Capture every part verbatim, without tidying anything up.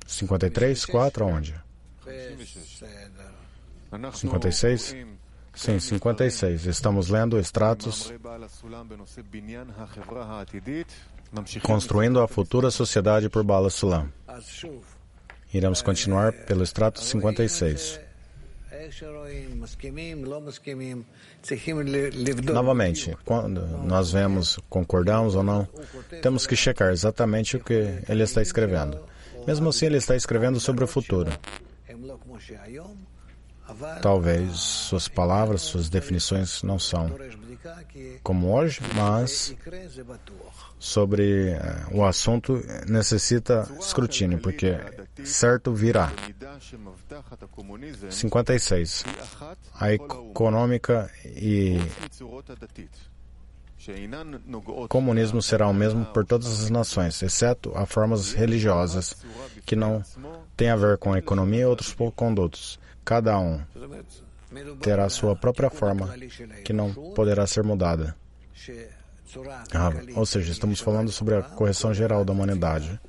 cinquenta e três, quatro, aonde? cinquenta e seis? Sim, cinquenta e seis. Estamos lendo extratos Construindo a Futura Sociedade por Bala Sulam. Iremos continuar pelo extrato cinquenta e seis. Novamente, quando nós vemos, concordamos ou não, temos que checar exatamente o que ele está escrevendo. Mesmo assim, ele está escrevendo sobre o futuro. Talvez suas palavras, suas definições não são como hoje, mas sobre uh, o assunto necessita escrutínio, porque certo virá. cinquenta e seis. A econômica e comunismo será o mesmo por todas as nações, exceto as formas religiosas, que não têm a ver com a economia e outros condutos. Cada um terá sua própria forma, que não poderá ser mudada. Ah, ou seja, estamos falando sobre a correção geral da humanidade,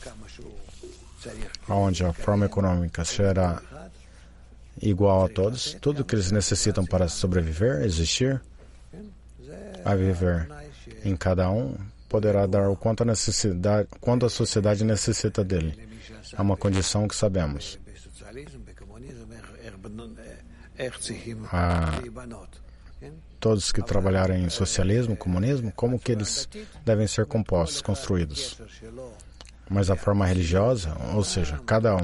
onde a forma econômica será igual a todos, tudo que eles necessitam para sobreviver, existir, a viver em cada um, poderá dar o quanto a, necessidade, quanto a sociedade necessita dele. É uma condição que sabemos. Ah, todos que trabalharem em socialismo, comunismo, como que eles devem ser compostos, construídos. Mas a forma religiosa, ou seja, cada um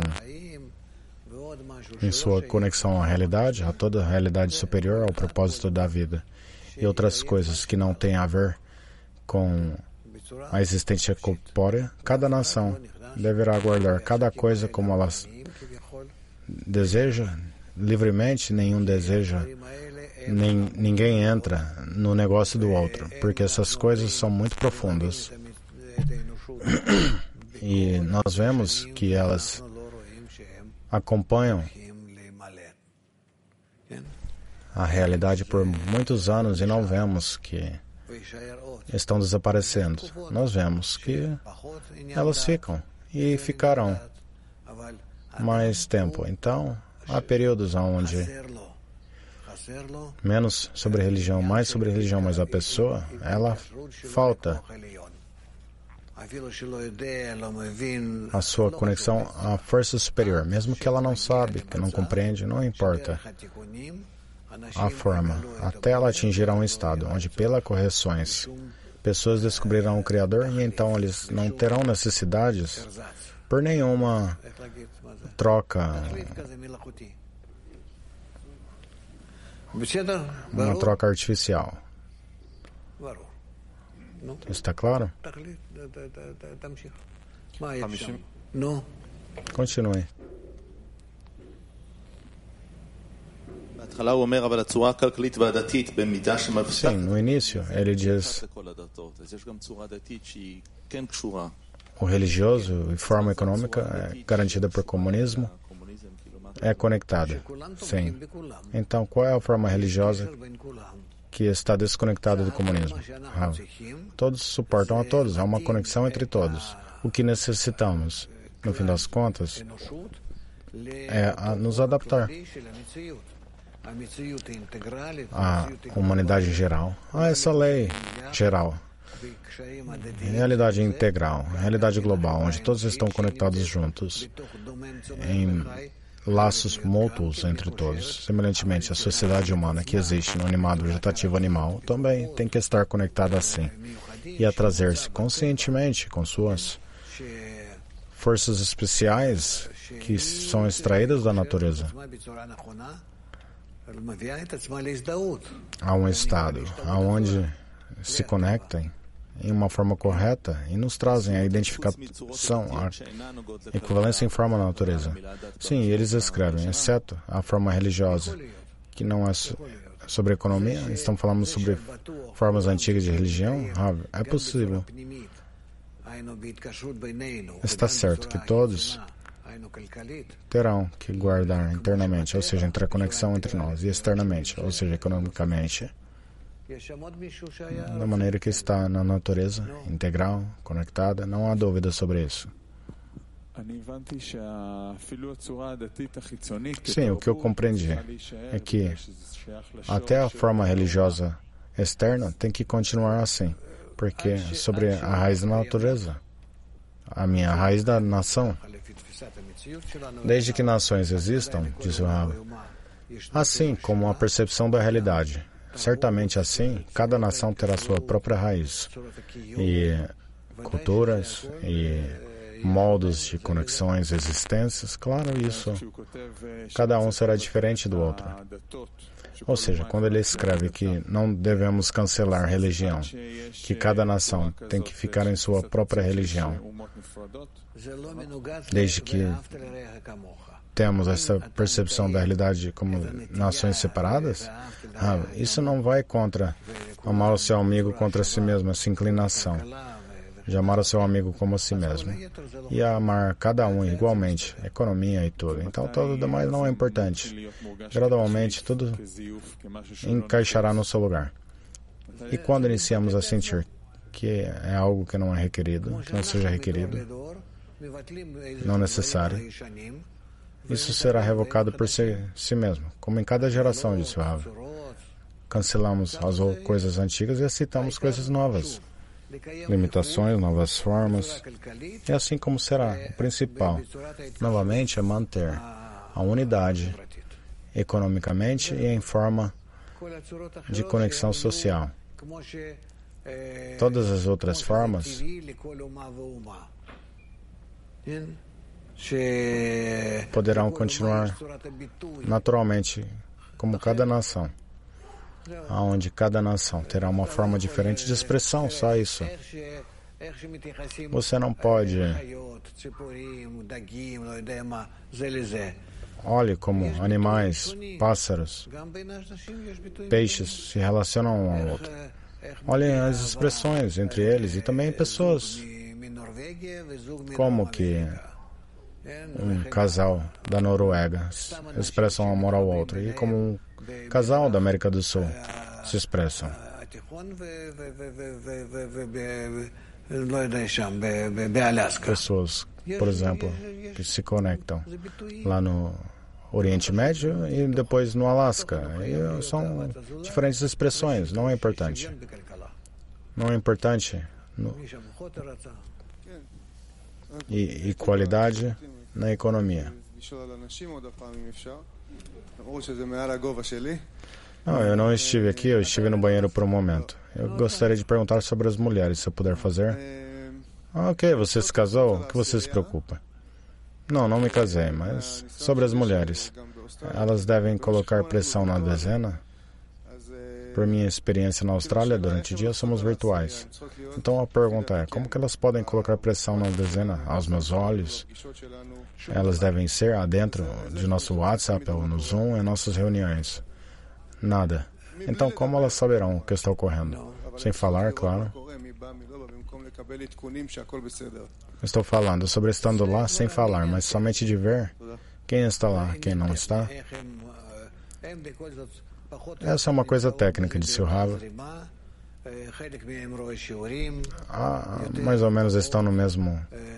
em sua conexão à realidade, a toda a realidade superior ao propósito da vida, e outras coisas que não têm a ver com a existência corpórea, cada nação deverá guardar cada coisa como ela deseja, livremente. Nenhum deseja, nem, ninguém entra no negócio do outro, porque essas coisas são muito profundas. E nós vemos que elas acompanham a realidade por muitos anos e não vemos que estão desaparecendo. Nós vemos que elas ficam e ficarão mais tempo. Então, há períodos onde menos sobre religião, mais sobre religião, mas a pessoa, ela falta a sua conexão à força superior, mesmo que ela não sabe, que não compreende, não importa a forma, até ela atingir a um estado onde, pelas correções, pessoas descobrirão o Criador e então eles não terão necessidades por nenhuma troca, uma troca artificial. Está claro? Continue. Sim, no início ele diz o religioso e forma econômica é garantida por comunismo, é conectada. Sim. Então, qual é a forma religiosa que está desconectada do comunismo? Ah, todos suportam a todos, há uma conexão entre todos. O que necessitamos, no fim das contas, é a nos adaptar à humanidade em geral, a essa lei geral. Realidade integral, realidade global, onde todos estão conectados juntos, em laços mútuos entre todos. Semelhantemente, a sociedade humana que existe no animado vegetativo animal também tem que estar conectada assim e a trazer-se conscientemente com suas forças especiais que são extraídas da natureza a um estado onde se conectem em uma forma correta e nos trazem a identificação, a equivalência em forma da natureza. Sim, eles escrevem, exceto a forma religiosa, que não é sobre economia. Estão falando sobre formas antigas de religião. É possível. Está certo que todos terão que guardar internamente, ou seja, entre a conexão entre nós, e externamente, ou seja, economicamente, da maneira que está na natureza, integral, conectada. Não há dúvida sobre isso. Sim, o que eu compreendi é que até a forma religiosa externa tem que continuar assim, porque é sobre a raiz da natureza, a minha raiz da nação. Desde que nações existam, disse o Rav, assim como a percepção da realidade, certamente assim, cada nação terá sua própria raiz, e culturas, e modos de conexões, existências, claro, isso, cada um será diferente do outro. Ou seja, quando ele escreve que não devemos cancelar religião, que cada nação tem que ficar em sua própria religião, desde que temos essa percepção da realidade como nações separadas, ah, isso não vai contra amar o seu amigo contra si mesmo, essa inclinação de amar o seu amigo como a si mesmo e amar cada um igualmente, economia e tudo. Então, todo o demais não é importante. Gradualmente, tudo encaixará no seu lugar. E quando iniciamos a sentir que é algo que não é requerido, que não seja requerido, não necessário, isso será revocado por si, si mesmo, como em cada geração, disse o Rav. Cancelamos as coisas antigas e aceitamos coisas novas. Limitações, novas formas. E assim como será. O principal, novamente, é manter a unidade economicamente e em forma de conexão social. Todas as outras formas poderão continuar naturalmente como cada nação, onde cada nação terá uma forma diferente de expressão, só isso. Você não pode... Olhe como animais, pássaros, peixes se relacionam um ao outro. Olhem as expressões entre eles e também pessoas. Como que um casal da Noruega expressa um amor ao outro e como um casal da América do Sul se expressam. Pessoas, por exemplo, que se conectam lá no Oriente Médio e depois no Alasca. E são diferentes expressões, não é importante. Não é importante. No... E, e qualidade na economia. Não, eu não estive aqui, eu estive no banheiro por um momento. Eu gostaria de perguntar sobre as mulheres, se eu puder fazer. Ah, ok, você se casou? O que você se preocupa? Não, não me casei, mas sobre as mulheres. Elas devem colocar pressão na dezena? Por minha experiência na Austrália, durante o dia somos virtuais. Então a pergunta é, como que elas podem colocar pressão na dezena aos meus olhos? Elas devem ser adentro de nosso WhatsApp ou no Zoom em nossas reuniões. Nada. Então como elas saberão o que está ocorrendo? Sem falar, claro. Estou falando sobre estando lá sem falar, mas somente de ver quem está lá, quem não está. Essa é uma coisa técnica, disse o Rav. Ah, mais ou menos estão no mesmo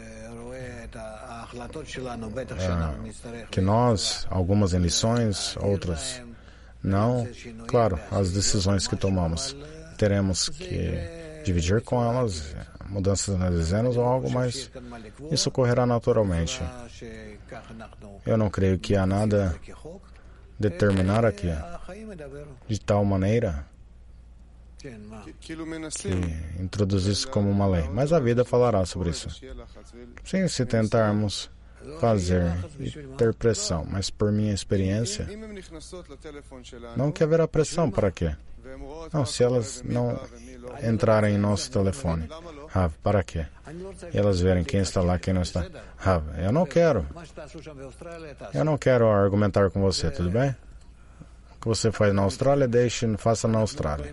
é, que nós, algumas em lições, outras não. Claro, as decisões que tomamos, teremos que dividir com elas, mudanças nas dezenas ou algo, mas isso ocorrerá naturalmente. Eu não creio que há nada determinar aqui de tal maneira que introduz isso como uma lei. Mas a vida falará sobre isso. Sim, se tentarmos fazer e ter pressão, mas por minha experiência, não que haverá pressão, para quê? Não, se elas não entrarem em nosso telefone, Rav, para quê? E elas verem quem está lá, quem não está. Rav, eu não quero. Eu não quero argumentar com você, tudo bem? O que você faz na Austrália, deixe, faça na Austrália.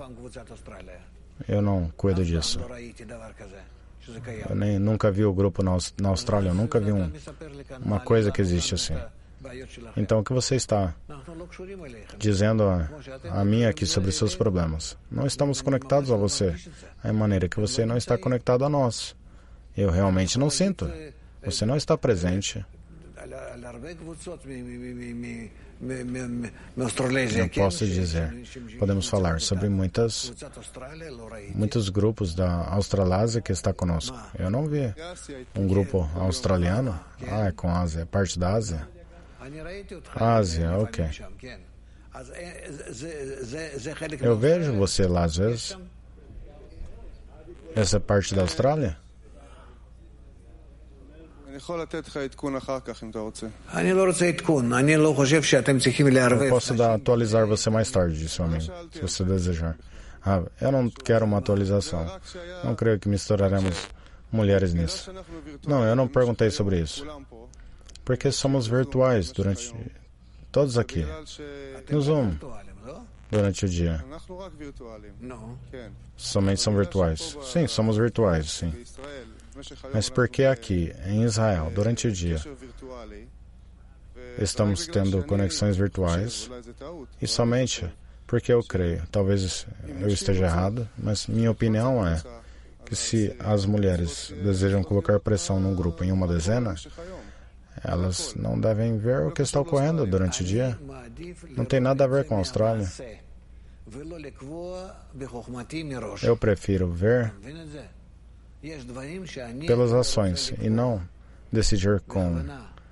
Eu não cuido disso. Eu nem, nunca vi o grupo na, na Austrália, eu nunca vi um, uma coisa que existe assim. Então, o que você está dizendo a, a mim aqui sobre seus problemas? Não estamos conectados a você, a maneira que você não está conectado a nós. Eu realmente não sinto. Você não está presente. Eu posso dizer, podemos falar sobre muitas, muitos grupos da Australásia que está conosco. Eu não vi um grupo australiano. Ah, é com a Ásia, é parte da Ásia? Ásia, ok. Eu vejo você lá às vezes. Essa é parte da Austrália? Eu posso dar, atualizar você mais tarde, seu amigo, se você desejar. Ah, eu não quero uma atualização. Não creio que misturaremos mulheres nisso. Não, eu não perguntei sobre isso. Porque somos virtuais durante... Todos aqui. No Zoom. Durante o dia. Somente são virtuais. Sim, somos virtuais, sim. Mas por que aqui, em Israel, durante o dia, estamos tendo conexões virtuais? E somente porque eu creio, talvez eu esteja errado, mas minha opinião é que se as mulheres desejam colocar pressão num grupo em uma dezena, elas não devem ver o que está ocorrendo durante o dia. Não tem nada a ver com a Austrália. Eu prefiro ver pelas ações e não decidir com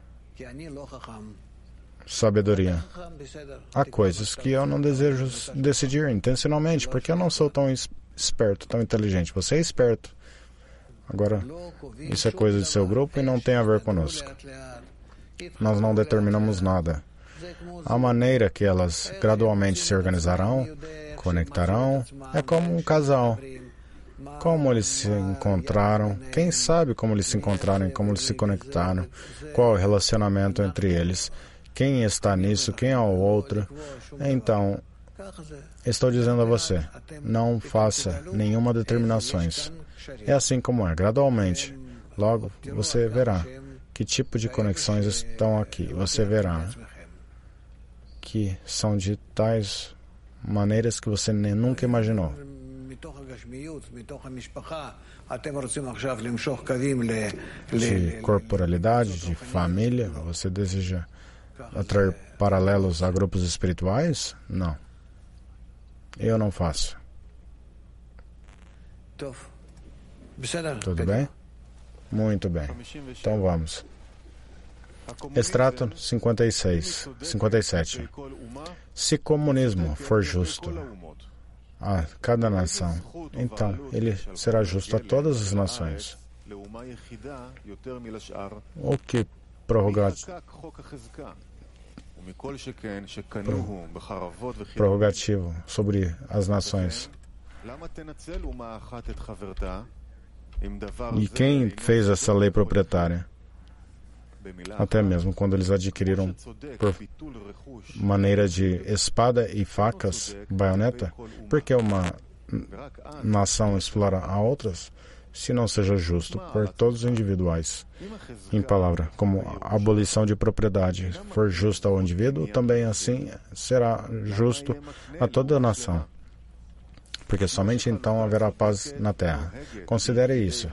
sabedoria. Há coisas que eu não desejo decidir intencionalmente, porque eu não sou tão esperto, tão inteligente. Você é esperto. Agora, isso é coisa de seu grupo e não tem a ver conosco. Nós não determinamos nada. A maneira que elas gradualmente se organizarão, conectarão, é como um casal. Como eles se encontraram, quem sabe como eles se encontraram e como eles se conectaram, qual é o relacionamento entre eles, quem está nisso, quem é o outro. Então, estou dizendo a você, não faça nenhuma determinações. É assim como é, gradualmente. Logo, você verá que tipo de conexões estão aqui. Você verá que são de tais maneiras que você nem, nunca imaginou. De corporalidade, de família, você deseja atrair paralelos a grupos espirituais? Não. Eu não faço. Tudo bem? Muito bem. Então vamos. Extrato cinquenta e seis, cinquenta e sete. Se comunismo for justo a cada nação, então ele será justo a todas as nações. O que prerrogativo sobre as nações? E quem fez essa lei proprietária? Até mesmo quando eles adquiriram por maneira de espada e facas, baioneta, por que uma nação explora a outras, se não seja justo por todos os individuais? Em palavra, como a abolição de propriedade for justa ao indivíduo, também assim será justo a toda a nação. Porque somente então haverá paz na terra. Considere isso.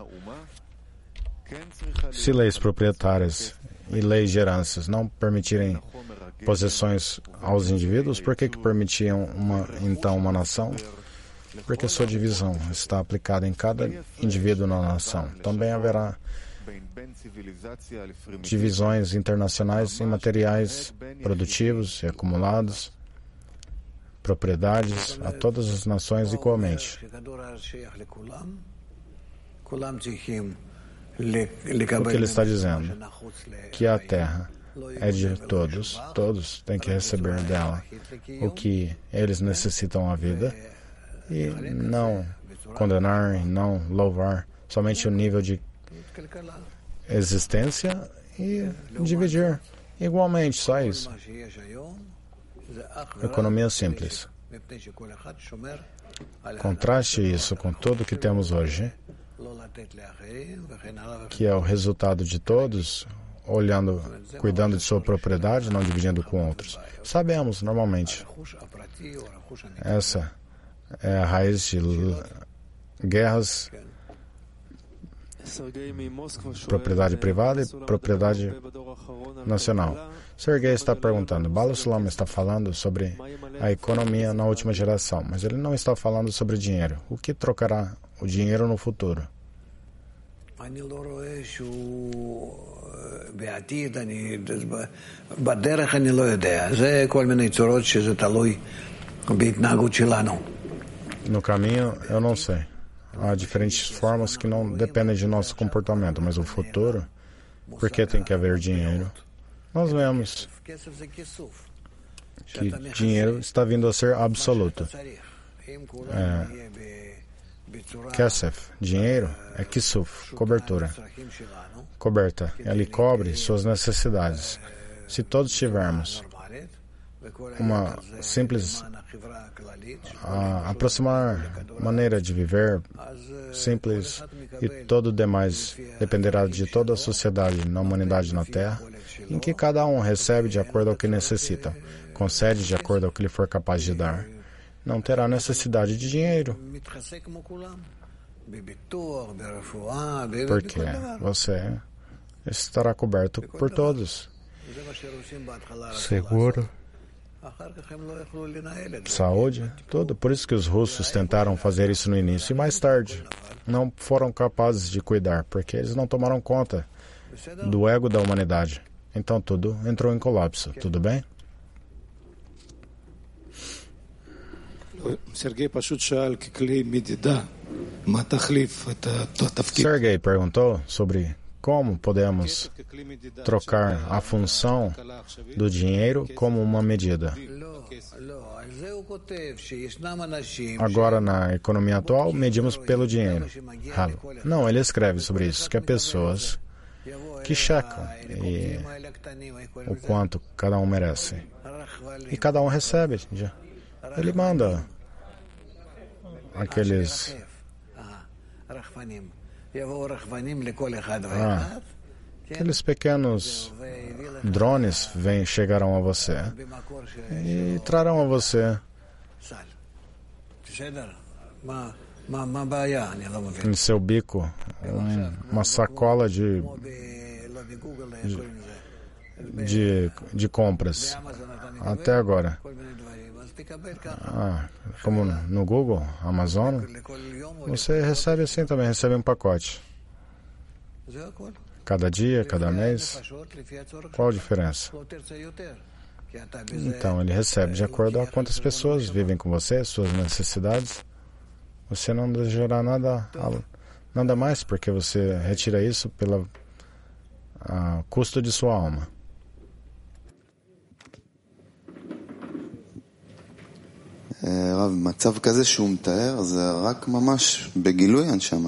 Se leis proprietárias e leis de heranças não permitirem possessões aos indivíduos, por que que permitiam uma, então uma nação? Porque sua divisão está aplicada em cada indivíduo na nação. Também haverá divisões internacionais em materiais produtivos e acumulados, propriedades a todas as nações igualmente. O que ele está dizendo? Que a terra é de todos, todos têm que receber dela o que eles necessitam à vida e não condenar e não louvar somente o nível de existência e dividir igualmente, só isso. Economia simples. Contraste isso com tudo que temos hoje, que é o resultado de todos olhando, cuidando de sua propriedade, não dividindo com outros. Sabemos, normalmente, essa é a raiz de guerras propriedade privada e propriedade nacional. Sergei está perguntando, Bala Sulam está falando sobre a economia na última geração, mas ele não está falando sobre dinheiro. O que trocará o dinheiro no futuro? No caminho, eu não sei. Há diferentes formas que não dependem de nosso comportamento, mas o futuro, por que tem que haver dinheiro? Nós vemos que dinheiro está vindo a ser absoluto. É, Kesef, dinheiro, é Kisuf, cobertura. Coberta, ele cobre suas necessidades. Se todos tivermos uma simples a, aproximar maneira de viver simples e todo o demais dependerá de toda a sociedade na humanidade na Terra, em que cada um recebe de acordo ao que necessita, concede de acordo ao que lhe for capaz de dar, não terá necessidade de dinheiro. Porque você estará coberto por todos. Seguro. Saúde, tudo. Por isso que os russos tentaram fazer isso no início e mais tarde não foram capazes de cuidar, porque eles não tomaram conta do ego da humanidade. Então tudo entrou em colapso. Tudo bem? Sergei perguntou sobre como podemos trocar a função do dinheiro como uma medida. Agora, na economia atual, medimos pelo dinheiro. Não, ele escreve sobre isso, que há pessoas que checam e o quanto cada um merece. E cada um recebe. Ele manda aqueles... Ah, aqueles pequenos drones vem, chegarão a você e trarão a você em seu bico um, uma sacola de, de, de, de compras. Até agora. Ah, como no Google, Amazon, você recebe assim também, recebe um pacote. Cada dia, cada mês. Qual a diferença? Então, ele recebe de acordo a quantas pessoas vivem com você, suas necessidades. Você não desejará nada, nada mais, porque você retira isso pelo custo de sua alma. מצב כזה שהוא מתאר, זה רק ממש בגילוי הנשמה.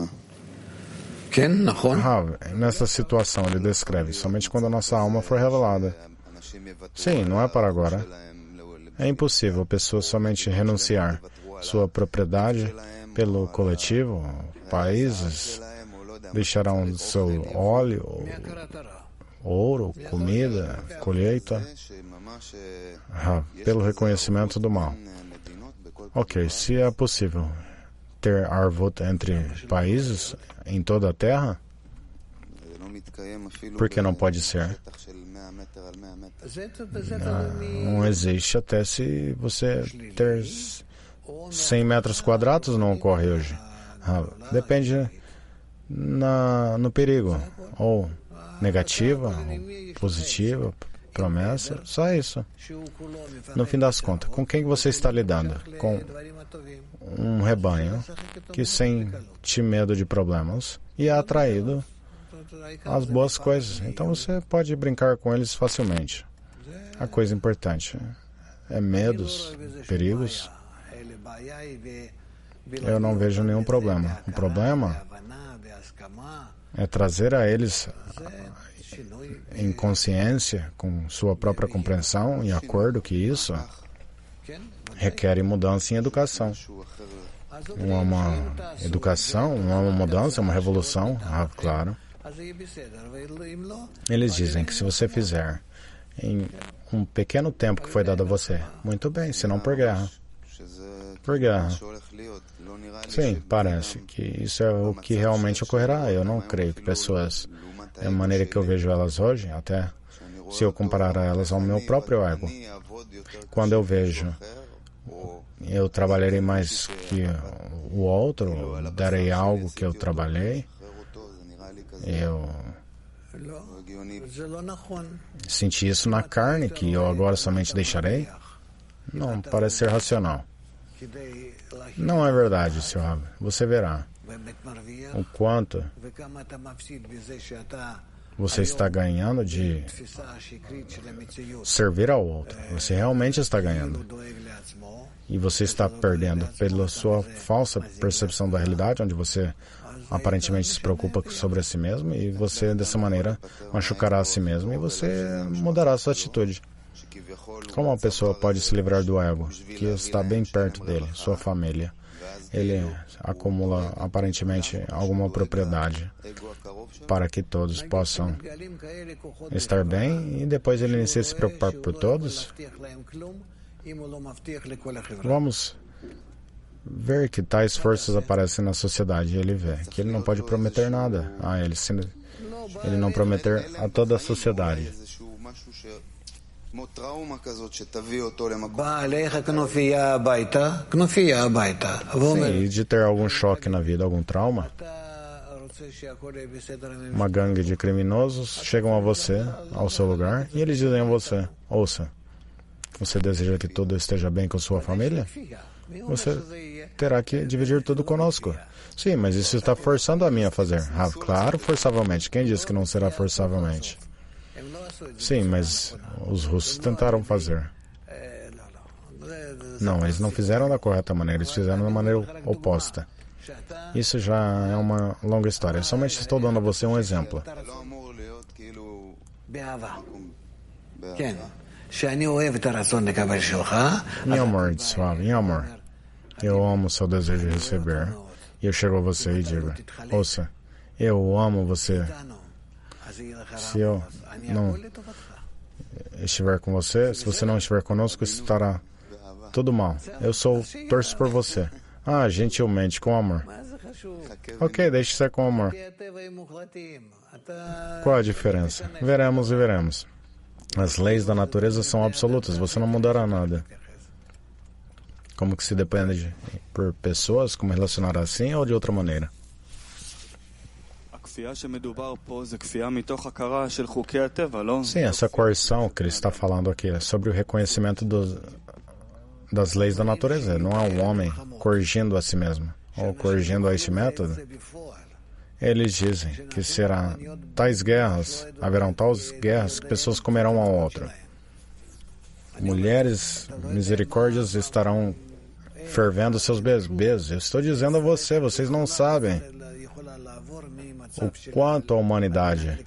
Nessa situação, ele descreve somente quando a nossa alma for revelada. Sim, não é para agora. É impossível a pessoa somente renunciar sua propriedade pelo coletivo, países, deixarão seu óleo, ouro, comida, colheita, pelo reconhecimento do mal. Ok, se é possível ter arvut entre países em toda a Terra, por que não pode ser? Não existe até se você ter cem metros quadrados não ocorre hoje. Depende na, no perigo, ou negativa, ou positiva, promessa, só isso. No fim das contas, com quem você está lidando? Com um rebanho que sente medo de problemas e é atraído às boas coisas. Então você pode brincar com eles facilmente. A coisa importante é medos, perigos. Eu não vejo nenhum problema. O problema é trazer a eles em consciência, com sua própria compreensão e acordo que isso requer mudança em educação. Uma, uma educação, uma mudança, uma revolução, ah, claro. Eles dizem que se você fizer em um pequeno tempo que foi dado a você, muito bem, se não por guerra. Por guerra. Sim, parece que isso é o que realmente ocorrerá. Eu não creio que pessoas, da maneira que eu vejo elas hoje, até se eu comparar elas ao meu próprio ego, quando eu vejo, eu trabalharei mais que o outro, darei algo que eu trabalhei, eu senti isso na carne, que eu agora somente deixarei. Não parece ser racional. Não é verdade, senhor Rav. Você verá o quanto você está ganhando de servir ao outro. Você realmente está ganhando. E você está perdendo pela sua falsa percepção da realidade, onde você aparentemente se preocupa sobre a si mesmo, e você, dessa maneira, machucará a si mesmo e você mudará a sua atitude. Como uma pessoa pode se livrar do ego, que está bem perto dele, sua família? Ele acumula, aparentemente, alguma propriedade para que todos possam estar bem, e depois ele inicia a se preocupar por todos. Vamos ver que tais forças aparecem na sociedade, e ele vê que ele não pode prometer nada a ele, se ele não prometer a toda a sociedade. Sim, e de ter algum choque na vida, algum trauma, uma gangue de criminosos chegam a você, ao seu lugar, e eles dizem a você: ouça, você deseja que tudo esteja bem com sua família? Você terá que dividir tudo conosco. Sim, mas isso está forçando a mim a fazer. Ah, claro, forçavelmente. Quem disse que não será forçavelmente? Sim, mas os russos tentaram fazer. Não, eles não fizeram da correta maneira, eles fizeram da maneira oposta. Isso já é uma longa história. Eu somente estou dando a você um exemplo. Em amor, suave, em amor. Eu amo o seu desejo de receber. E eu chego a você e digo: ouça, eu amo você. Se eu não estiver com você, se você não estiver conosco, estará tudo mal. Eu sou, torço por você. Ah, gentilmente, com amor. Ok, deixe ser com amor. Qual a diferença? Veremos e veremos. As leis da natureza são absolutas, você não mudará nada. Como que se depende de, por pessoas, como relacionar assim ou de outra maneira? Sim, essa coerção que ele está falando aqui é sobre o reconhecimento dos, das leis da natureza. Não é um homem corrigindo a si mesmo ou corrigindo a este método. Eles dizem que será tais guerras, haverão tais guerras que pessoas comerão a outra. Mulheres misericórdias estarão fervendo seus beijos. Eu estou dizendo a você, vocês não sabem o quanto a humanidade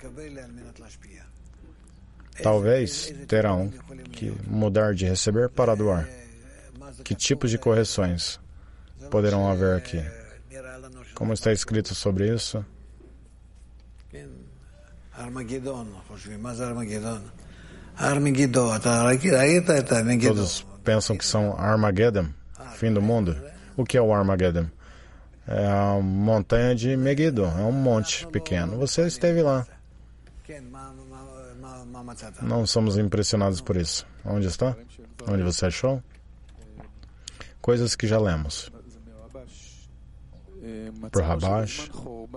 talvez terão que mudar de receber para doar. Que tipos de correções poderão haver aqui? Como está escrito sobre isso? Todos pensam que são Armageddon, fim do mundo. O que é o Armageddon? É a montanha de Megiddo, é um monte pequeno. Você esteve lá. Não somos impressionados por isso. Onde está? Onde você achou? Coisas que já lemos. Por Rabash,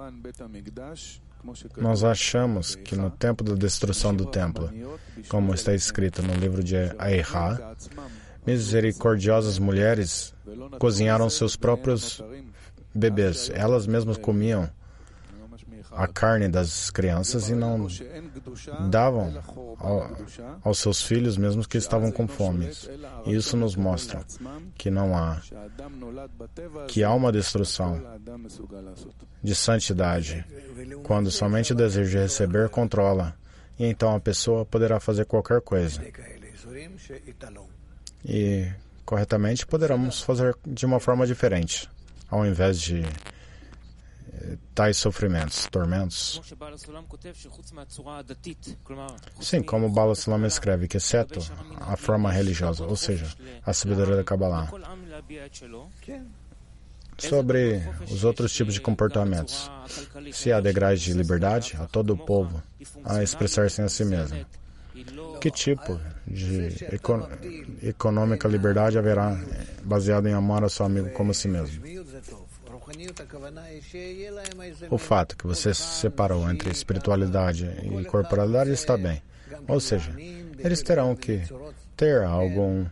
nós achamos que no tempo da destruição do templo, como está escrito no livro de Eihá, misericordiosas mulheres cozinharam seus próprios bebês. Elas mesmas comiam a carne das crianças e não davam ao, aos seus filhos mesmo que estavam com fome. E isso nos mostra que não há, que há uma destruição de santidade quando somente o desejo de receber controla, e então a pessoa poderá fazer qualquer coisa. E corretamente poderemos fazer de uma forma diferente, ao invés de tais sofrimentos, tormentos. Sim, como Bala Sulam escreve, que exceto a forma religiosa, ou seja, a sabedoria da Kabbalah, sobre os outros tipos de comportamentos. Se há degraus de liberdade a todo o povo a expressar-se a si mesmo, que tipo de eco econômica liberdade haverá baseado em amar a seu amigo como a si mesmo? O fato que você separou entre espiritualidade e corporalidade está bem. Ou seja, eles terão que ter algum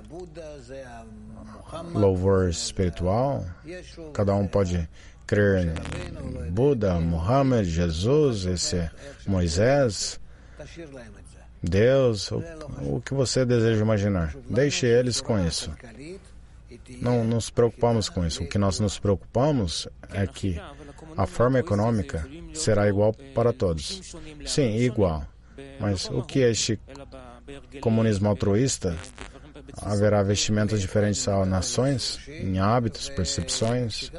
louvor espiritual. Cada um pode crer em Buda, Muhammad, Jesus, esse é Moisés, Deus, o, o que você deseja imaginar. Deixe eles com isso. Não nos preocupamos com isso. O que nós nos preocupamos é que a forma econômica será igual para todos. Sim, igual. Mas o que é este comunismo altruísta? Haverá vestimentas diferentes às nações, em hábitos, percepções.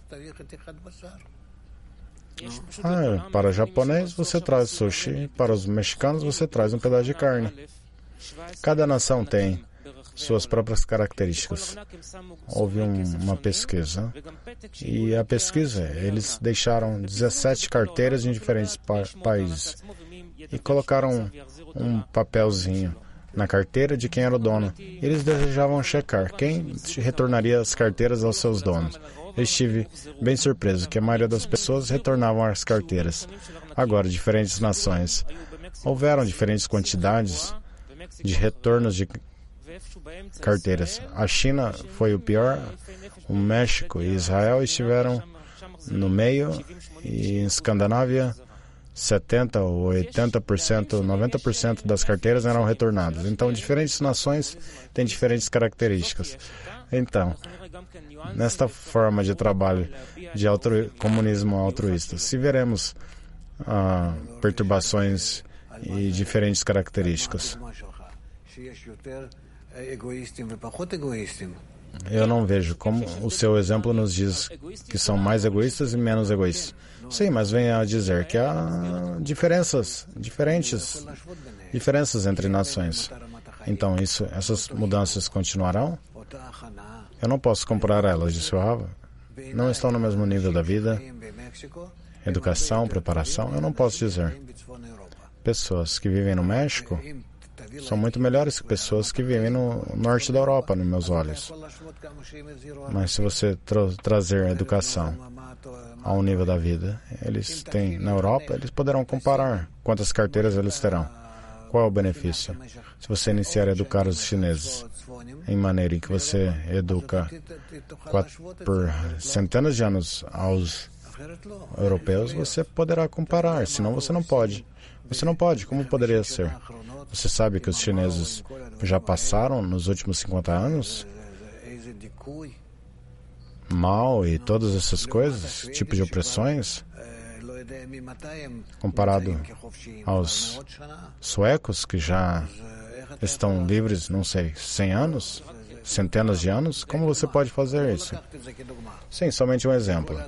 Ah, para japonês você traz sushi, para os mexicanos você traz um pedaço de carne. Cada nação tem suas próprias características. Houve um, uma pesquisa e a pesquisa, eles deixaram dezessete carteiras em diferentes pa países e colocaram um papelzinho na carteira de quem era o dono. Eles desejavam checar quem retornaria as carteiras aos seus donos. Eu estive bem surpreso que a maioria das pessoas retornavam as carteiras. Agora, diferentes nações. Houveram diferentes quantidades de retornos de carteiras. A China foi o pior, o México e Israel estiveram no meio, e em Escandinávia, setenta por cento, oitenta por cento, noventa por cento das carteiras eram retornadas. Então, diferentes nações têm diferentes características. Então, nesta forma de trabalho de altru... comunismo altruísta, se veremos ah, perturbações e diferentes características. Eu não vejo como o seu exemplo nos diz que são mais egoístas e menos egoístas. Sim, mas vem a dizer que há diferenças, diferentes diferenças entre nações. Então, isso, essas mudanças continuarão? Eu não posso comparar elas, disse o Rava. Não estão no mesmo nível da vida, educação, preparação, eu não posso dizer. Pessoas que vivem no México são muito melhores que pessoas que vivem no norte da Europa, nos meus olhos. Mas se você tra trazer a educação ao nível da vida, eles têm na Europa, eles poderão comparar quantas carteiras eles terão. Qual é o benefício? Se você iniciar a educar os chineses em maneira em que você educa quatro, por centenas de anos aos europeus, você poderá comparar, senão você não pode. Você não pode, como poderia ser? Você sabe que os chineses já passaram nos últimos cinquenta anos? Mal e todas essas coisas, tipos de opressões, comparado aos suecos que já estão livres, não sei, cem anos, centenas de anos, como você pode fazer isso? Sim, somente um exemplo.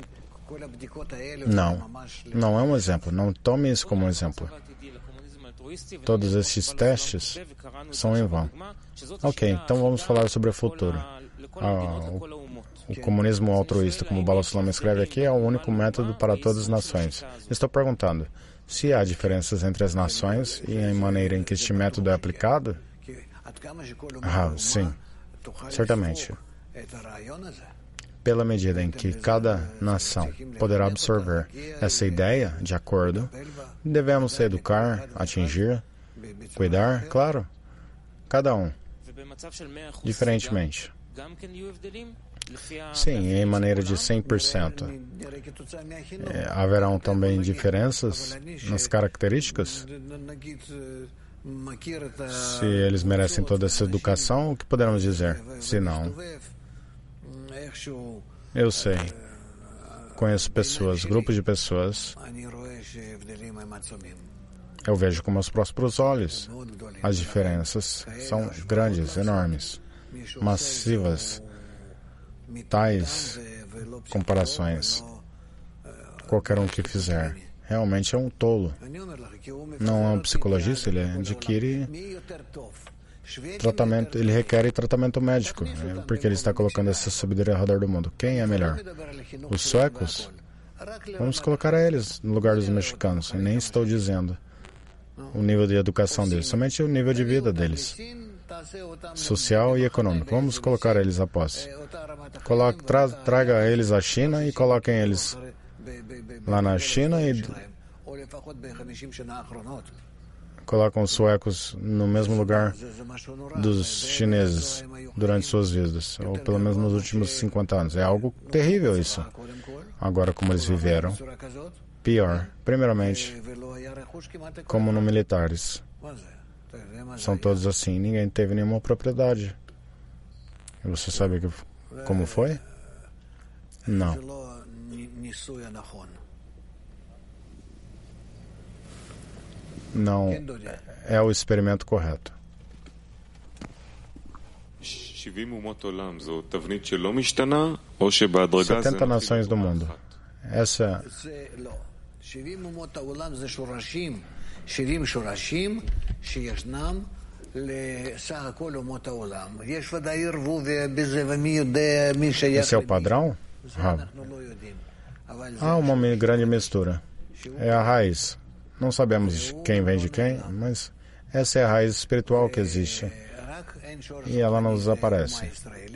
Não, não é um exemplo, não tome isso como um exemplo. Todos esses testes são em vão. Ok, então vamos falar sobre o futuro. Ah, o, o comunismo altruísta, como o Bala Sulam escreve aqui, é o único método para todas as nações. Estou perguntando, se há diferenças entre as nações e a maneira em que este método é aplicado? Ah, sim, certamente. Pela medida em que cada nação poderá absorver essa ideia de acordo, devemos se educar, atingir, cuidar, claro, cada um, diferentemente. Sim, em maneira de cem por cento. É, haverão também diferenças nas características? Se eles merecem toda essa educação, o que poderemos dizer? Se não, eu sei. Conheço pessoas, grupos de pessoas. Eu vejo com meus próprios olhos. As diferenças são grandes, enormes, massivas. Tais comparações, qualquer um que fizer, realmente é um tolo. Não é um psicologista, ele adquire tratamento, ele requer tratamento médico, né? Porque ele está colocando essa sabedoria ao redor do mundo. Quem é melhor? Os suecos? Vamos colocar eles no lugar dos mexicanos. E nem estou dizendo o nível de educação deles, somente o nível de vida deles, social e econômico. Vamos colocar eles à posse. Coloque, tra, traga eles à China e coloquem eles lá na China e colocam os suecos no mesmo lugar dos chineses durante suas vidas, ou pelo menos nos últimos cinquenta anos. É algo terrível isso. Agora, como eles viveram, pior. Primeiramente, como no militares. São todos assim. Ninguém teve nenhuma propriedade. E você sabe que, como foi? Não. Não é o experimento correto. setenta nações do mundo. Essa Esse é o padrão? Ah. Há uma grande mistura. É a raiz. Não sabemos quem vem de quem, mas essa é a raiz espiritual que existe. E ela não desaparece.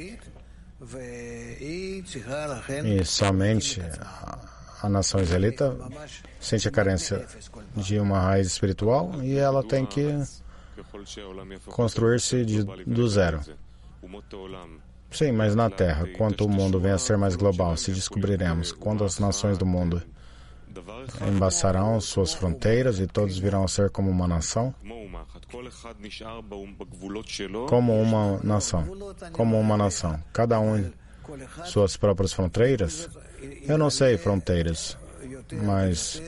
E somente a, a nação israelita sente a carência de uma raiz espiritual e ela tem que construir-se de, do zero. Sim, mas na Terra, quanto o mundo vem a ser mais global, se descobriremos quando as nações do mundo embaçarão suas fronteiras e todos virão a ser como uma nação, como uma nação, como uma nação, cada um em suas próprias fronteiras. Eu não sei fronteiras, mas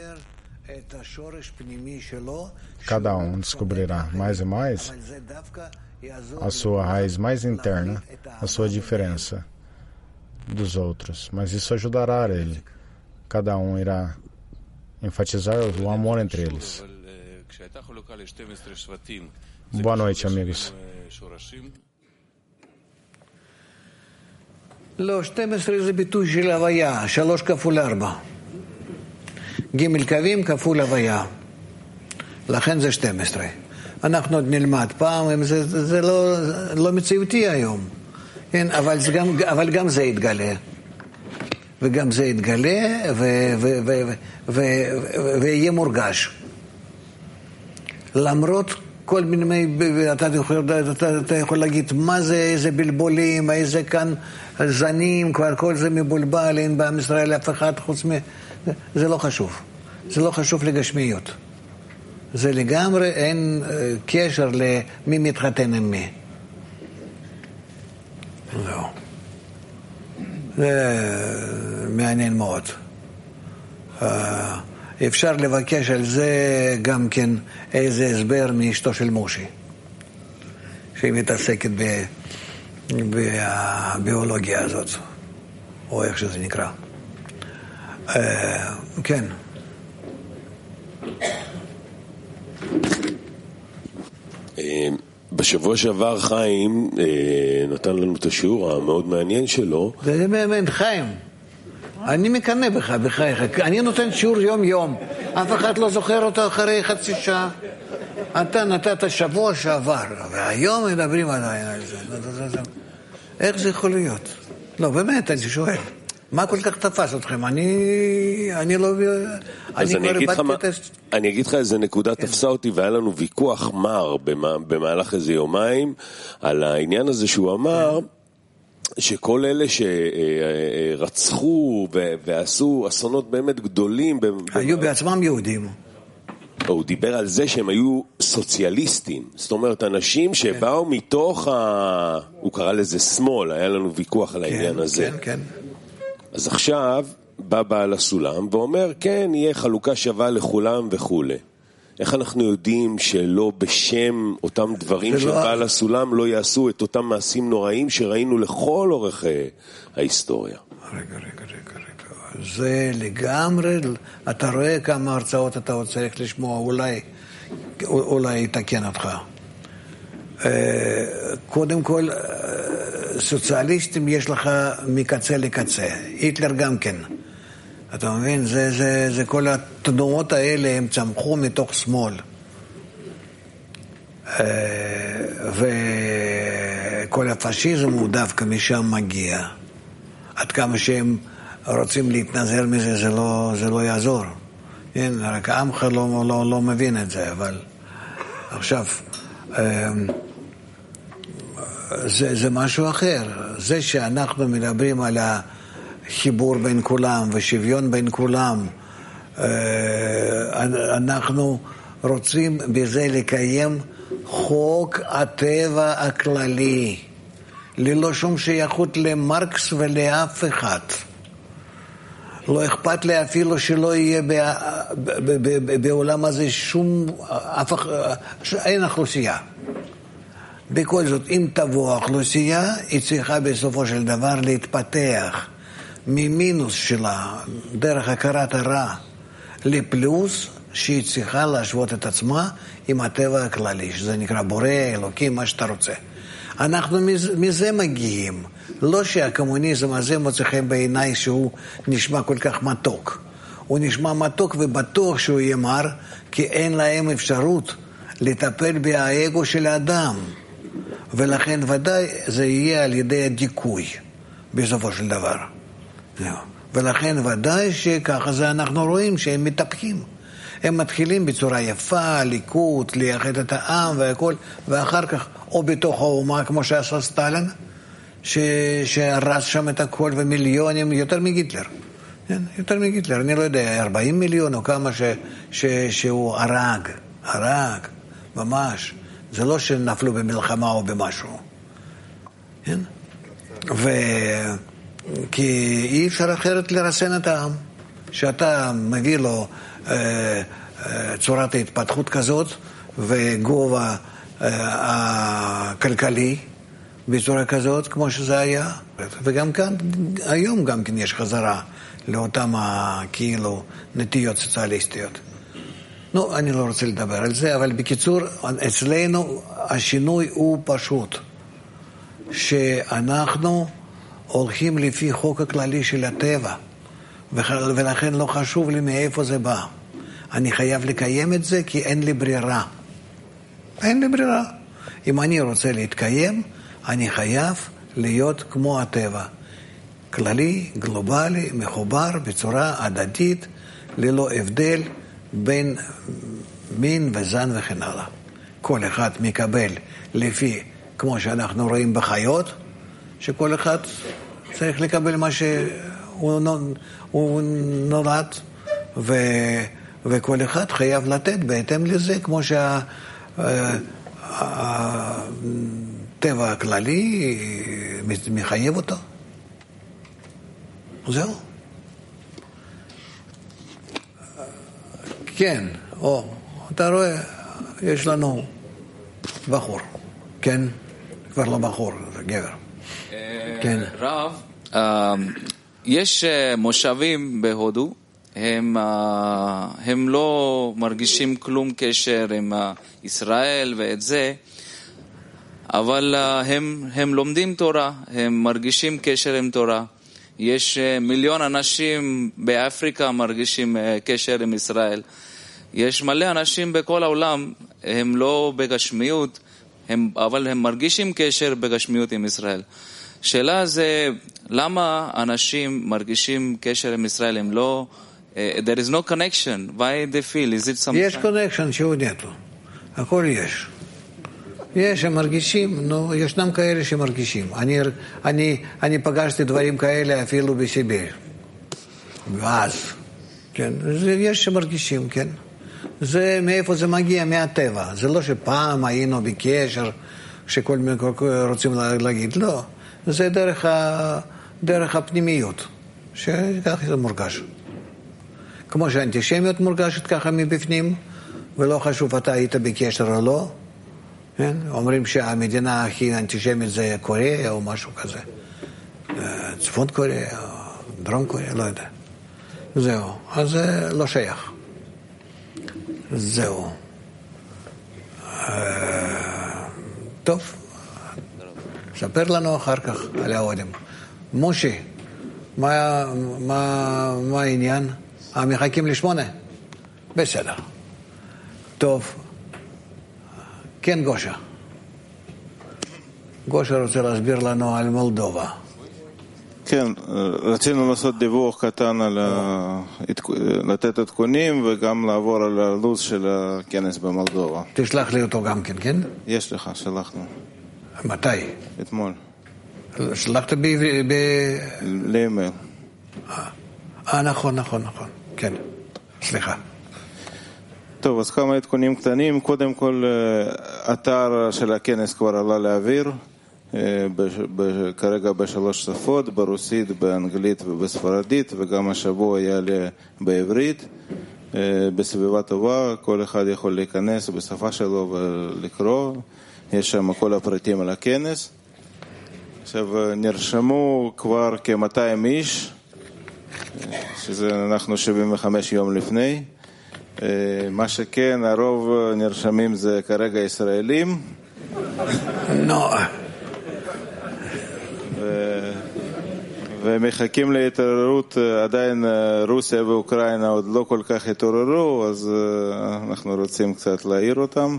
cada um descobrirá mais e mais a sua raiz mais interna, a sua diferença dos outros. Mas isso ajudará ele. Cada um irá enfatizar o amor entre eles. Boa noite, amigos. לא, שתים עשרה זה ביטוי של הוויה, שלוש כפול ארבע. ג' קווים כפול הוויה. לכן זה שתים עשרה. אנחנו עוד נלמד פעם, זה, זה לא, לא מציאותי היום. כן, אבל, זה גם, אבל גם זה יתגלה. וגם זה יתגלה ו, ו, ו, ו, ו, ו, ויהיה מורגש. למרות כל מיני, אתה יכול, אתה, אתה יכול להגיד מה זה, איזה בלבולים, איזה כאן זנים, כבר כל זה מבולבל, אין בעם ישראל אף אחד חוץ מ... זה לא חשוב. זה לא חשוב לגשמיות. זה לגמרי אין קשר למי מתחתן עם מי. לא. זה מעניין מאוד. אפשר לבקש על זה גם כן איזה הסבר מאשתו של מושי, שהיא מתעסקת בביולוגיה הזאת, או איך שזה נקרא. כן. בשבוע שעבר חיים נתן לנו את השיעור המאוד מעניין שלו. זה באמת חיים. אני מקנא בך, בחייך. אני נותן שיעור יום-יום. אף אחד לא זוכר אותו אחרי חצי שעה. אתה נתת שבוע שעבר, והיום מדברים עליי. איך זה יכול להיות? לא, באמת, אני שואל. מה כל כך תפס אתכם? אני, אני לא... אז אני אגיד לך, אני אגיד לך איזה נקודה תפסה אותי, והיה לנו ויכוח מר במהלך איזה יומיים, על העניין הזה שהוא אמר, שכל אלה שרצחו ועשו אסונות באמת גדולים... היו בעצמם יהודים. הוא דיבר על זה שהם היו סוציאליסטים, זאת אומרת, אנשים שבאו מתוך ה... הוא קרא לזה שמאל, היה לנו ויכוח על העניין הזה. כן, כן. אז עכשיו בא בעל הסולם ואומר, כן, יהיה חלוקה שווה לכולם וכו'. איך אנחנו יודעים שלא בשם אותם דברים של בעל הסולם לא יעשו את אותם מעשים נוראים שראינו לכל אורך ההיסטוריה? רגע, רגע, רגע, רגע. זה לגמרי, אתה רואה כמה הרצאות אתה עוד צריך לשמוע, אולי, אולי יתקן אותך. קודם כל, סוציאליסטים יש לך מקצה לקצה. היטלר גם כן. אתה מבין? זה, זה, זה כל התנועות האלה, הם צמחו מתוך שמאל. וכל הפשיזם הוא דווקא משם מגיע. עד כמה שהם רוצים להתנזר מזה, זה לא, זה לא יעזור. כן? רק עמך לא, לא, לא מבין את זה, אבל עכשיו, זה, זה משהו אחר. זה שאנחנו מדברים על החיבור בין כולם ושוויון בין כולם, אנחנו רוצים בזה לקיים חוק הטבע הכללי, ללא שום שייכות למרקס ולאף אחד. לא אכפת לי אפילו שלא יהיה בעולם הזה שום, אין אוכלוסייה. בכל זאת, אם תבוא האוכלוסייה, היא צריכה בסופו של דבר להתפתח ממינוס שלה, דרך הכרת הרע, לפלוס, שהיא צריכה להשוות את עצמה עם הטבע הכללי, שזה נקרא בורא, אלוקים, מה שאתה רוצה. אנחנו מזה מגיעים. לא שהקומוניזם הזה מוצא חן בעיניי שהוא נשמע כל כך מתוק. הוא נשמע מתוק ובטוח שהוא יהיה מר, כי אין להם אפשרות לטפל באגו של האדם. ולכן ודאי זה יהיה על ידי הדיכוי, בסופו של דבר. ולכן ודאי שככה זה אנחנו רואים שהם מתהפכים. הם מתחילים בצורה יפה, ליכוד, לייחד את העם והכל, ואחר כך, או בתוך האומה, כמו שעשה סטלין, ש... שהרס שם את הכל ומיליונים, יותר מגיטלר. כן? יותר מגיטלר, אני לא יודע, ארבעים מיליון או כמה ש... ש... שהוא הרג, הרג, ממש. זה לא שנפלו במלחמה או במשהו. כן? ו... כי אי אפשר אחרת לרסן את העם. שאתה מביא לו אה, אה, צורת ההתפתחות כזאת וגובה אה, הכלכלי בצורה כזאת כמו שזה היה. וגם כאן, היום גם כן יש חזרה לאותם כאילו נטיות סוציאליסטיות. נו, אני לא רוצה לדבר על זה, אבל בקיצור, אצלנו השינוי הוא פשוט. שאנחנו הולכים לפי חוק הכללי של הטבע. ולכן לא חשוב לי מאיפה זה בא. אני חייב לקיים את זה כי אין לי ברירה. אין לי ברירה. אם אני רוצה להתקיים, אני חייב להיות כמו הטבע. כללי, גלובלי, מחובר בצורה הדדית, ללא הבדל בין מין וזן וכן הלאה. כל אחד מקבל לפי, כמו שאנחנו רואים בחיות, שכל אחד צריך לקבל מה שהוא הוא נולד, ו, וכל אחד חייב לתת בהתאם לזה, כמו שהטבע הכללי מחייב אותו. זהו. כן, או, אתה רואה, יש לנו בחור, כן? כבר לא בחור, זה גבר. כן. רב, יש מושבים בהודו, הם, הם לא מרגישים כלום קשר עם ישראל ואת זה, אבל הם, הם לומדים תורה, הם מרגישים קשר עם תורה. יש מיליון אנשים באפריקה מרגישים קשר עם ישראל. יש מלא אנשים בכל העולם, הם לא בגשמיות, הם, אבל הם מרגישים קשר בגשמיות עם ישראל. שאלה זה, למה אנשים מרגישים קשר עם ישראל? הם לא, uh, there is no connection. Why they feel? Is it something? יש connection שהוא נטו. הכל יש. יש, הם מרגישים, נו, ישנם כאלה שמרגישים. אני, אני, אני פגשתי דברים כאלה אפילו בסיביר. ואז, כן, זה, יש שמרגישים, כן. זה, מאיפה זה מגיע? מהטבע. זה לא שפעם היינו בקשר, שכל מיני רוצים להגיד, לא. זה דרך, ה, דרך הפנימיות, שככה זה מורגש. כמו שהאנטישמיות מורגשת ככה מבפנים, ולא חשוב אתה היית בקשר או לא, כן? אומרים שהמדינה הכי אנטישמית זה קוריאה או משהו כזה. צפון קוריאה, דרום קוריאה, לא יודע. זהו, אז זה לא שייך. זהו. טוב, ספר לנו אחר כך על ההודים. משה, מה, מה, מה העניין? המחכים לשמונה? בסדר. טוב. כן, גושה. גושה רוצה להסביר לנו על מולדובה. כן, רצינו לעשות דיווח קטן על לתת עדכונים וגם לעבור על הלו"ז של הכנס במולדובה. תשלח לי אותו גם כן, כן? יש לך, שלחנו. מתי? אתמול. שלחת ב... לאימייל. אה, נכון, נכון, נכון. כן, סליחה. טוב, אז כמה עדכונים קטנים. קודם כל, אתר של הכנס כבר עלה לאוויר. כרגע בשלוש שפות, ברוסית, באנגלית ובספרדית, וגם השבוע יעלה בעברית. בסביבה טובה, כל אחד יכול להיכנס בשפה שלו ולקרוא. יש שם כל הפרטים על הכנס. עכשיו נרשמו כבר כ-מאתיים איש, שזה אנחנו שבעים וחמישה יום לפני. מה שכן, הרוב נרשמים זה כרגע ישראלים. נו. ומחכים להתעוררות, עדיין רוסיה ואוקראינה עוד לא כל כך התעוררו, אז אנחנו רוצים קצת להעיר אותם.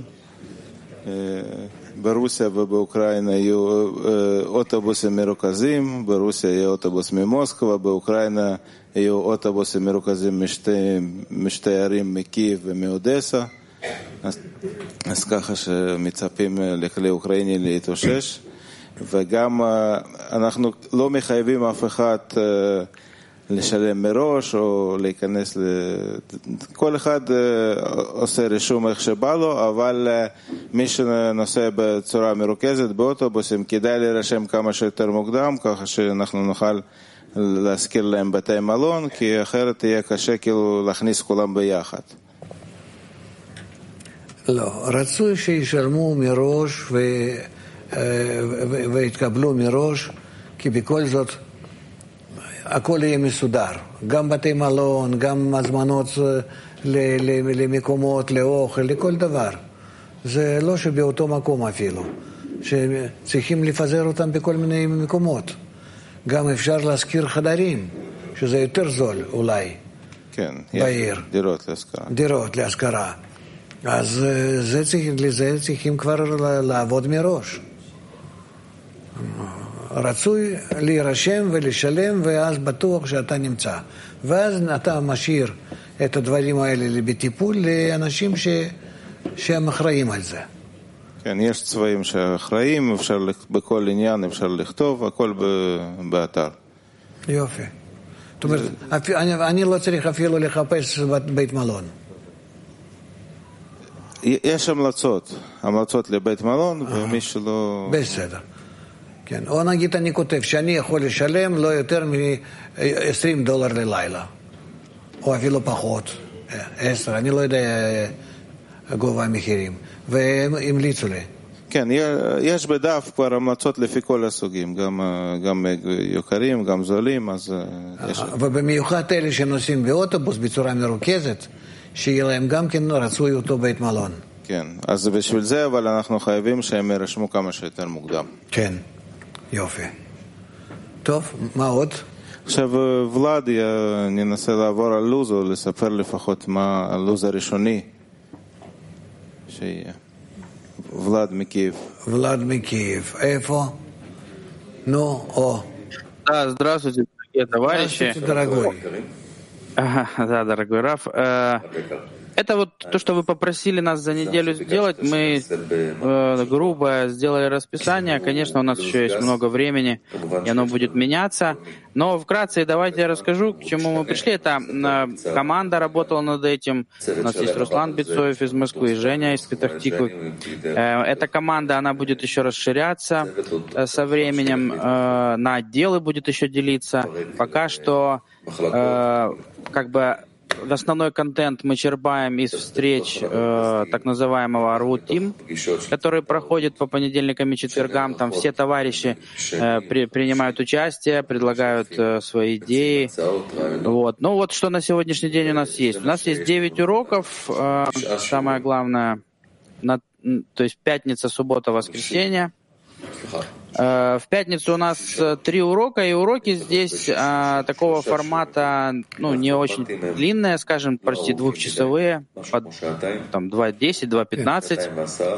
ברוסיה ובאוקראינה יהיו אוטובוסים מרוכזים, ברוסיה יהיה אוטובוס ממוסקבה, באוקראינה יהיו אוטובוסים מרוכזים משתי, משתי ערים, מקייב ומאודסה, אז, אז ככה שמצפים לכלי אוקראיני להתאושש. וגם אנחנו לא מחייבים אף אחד לשלם מראש או להיכנס, כל אחד עושה רישום איך שבא לו, אבל מי שנוסע בצורה מרוכזת באוטובוסים כדאי להירשם כמה שיותר מוקדם, ככה שאנחנו נוכל להזכיר להם בתי מלון, כי אחרת יהיה קשה כאילו להכניס כולם ביחד. לא, רצוי שישלמו מראש ו... והתקבלו מראש, כי בכל זאת הכל יהיה מסודר, גם בתי מלון, גם הזמנות למקומות, לאוכל, לכל דבר. זה לא שבאותו מקום אפילו, שצריכים לפזר אותם בכל מיני מקומות. גם אפשר להשכיר חדרים, שזה יותר זול אולי, כן, בעיר. דירות להשכרה. דירות להשכרה. אז זה צריך, לזה צריכים כבר לעבוד מראש. רצוי להירשם ולשלם, ואז בטוח שאתה נמצא. ואז אתה משאיר את הדברים האלה בטיפול לאנשים ש... שהם אחראים על זה. כן, יש צבעים שאחראים, אפשר בכל עניין אפשר לכתוב, הכל באתר. יופי. זאת אומרת, אני, אני לא צריך אפילו לחפש בית מלון. יש המלצות, המלצות לבית מלון, ומי שלא... בסדר. כן, או נגיד אני כותב שאני יכול לשלם לא יותר מ-עשרים דולר ללילה, או אפילו פחות, עשר, אני לא יודע גובה המחירים, והם המליצו לי. כן, יש בדף כבר המלצות לפי כל הסוגים, גם, גם יקרים, גם זולים, אז יש... ובמיוחד אלה שנוסעים באוטובוס בצורה מרוכזת, שיהיה להם גם כן רצוי אותו בית מלון. כן, אז בשביל זה, אבל אנחנו חייבים שהם ירשמו כמה שיותר מוקדם. כן, יופי. טוב, מה עוד? עכשיו, ולד, ננסה לעבור על לוז, או לספר לפחות מה הלוז הראשוני שיהיה. ולד מקייב. ולד מקייב. איפה? נו, או. Да, здравствуйте, дорогие товарищи. Здравствуйте, дорогой. Да, дорогой Раф. Это вот то, что вы попросили нас за неделю сделать. Мы э, грубо сделали расписание. Конечно, у нас еще есть много времени, и оно будет меняться. Но вкратце давайте я расскажу, к чему мы пришли. Это э, команда работала над этим. У нас есть Руслан Бецоев из Москвы и Женя из Петахтиквы. Э, эта команда, она будет еще расширяться э, со временем. Э, на отделы будет еще делиться. Пока что э, как бы... Основной контент мы черпаем из встреч э, так называемого Arvut Team, который проходит по понедельникам и четвергам. Там все товарищи э, при, принимают участие, предлагают э, свои идеи. Вот. Ну вот что на сегодняшний день у нас есть. У нас есть девять уроков. Э, самое главное, на, то есть пятница, суббота, воскресенье. В пятницу у нас три урока, и уроки здесь а, такого формата, ну, не очень длинные, скажем, почти двухчасовые, под, там, два десять, два пятнадцать.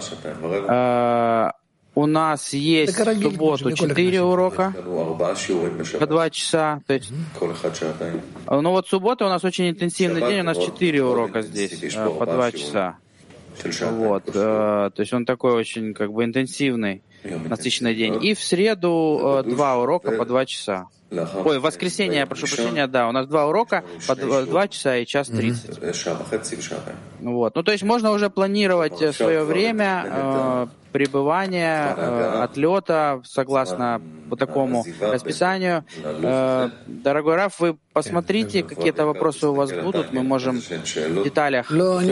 А, у нас есть в субботу четыре урока по два часа. То есть, ну вот суббота у нас очень интенсивный день, у нас четыре урока здесь по два часа. Вот, то есть он такой очень как бы интенсивный, насыщенный день. И в среду два урока по два часа. Ой, в воскресенье, я прошу прощения, да, у нас два урока по два часа и час тридцать. Вот, ну то есть можно уже планировать свое время э, пребывания, э, отлета согласно по такому расписанию. Э, дорогой Раф, вы посмотрите, какие-то вопросы у вас будут, мы можем в деталях.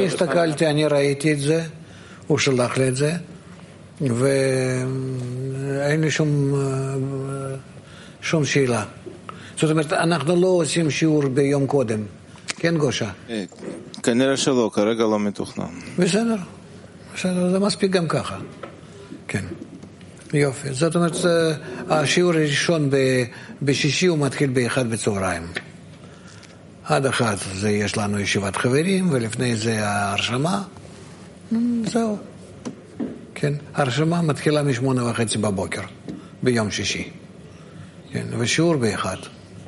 ואין לי שום, שום שאלה. זאת אומרת, אנחנו לא עושים שיעור ביום קודם. כן, גושה? כנראה שלא, כרגע לא מתוכנן. בסדר, בסדר, זה מספיק גם ככה. כן, יופי. זאת אומרת, השיעור הראשון בשישי הוא מתחיל באחד בצהריים. עד אחת זה יש לנו ישיבת חברים, ולפני זה ההרשמה. זהו. כן, הרשמה מתחילה משמונה וחצי בבוקר, ביום שישי. כן, ושיעור באחד.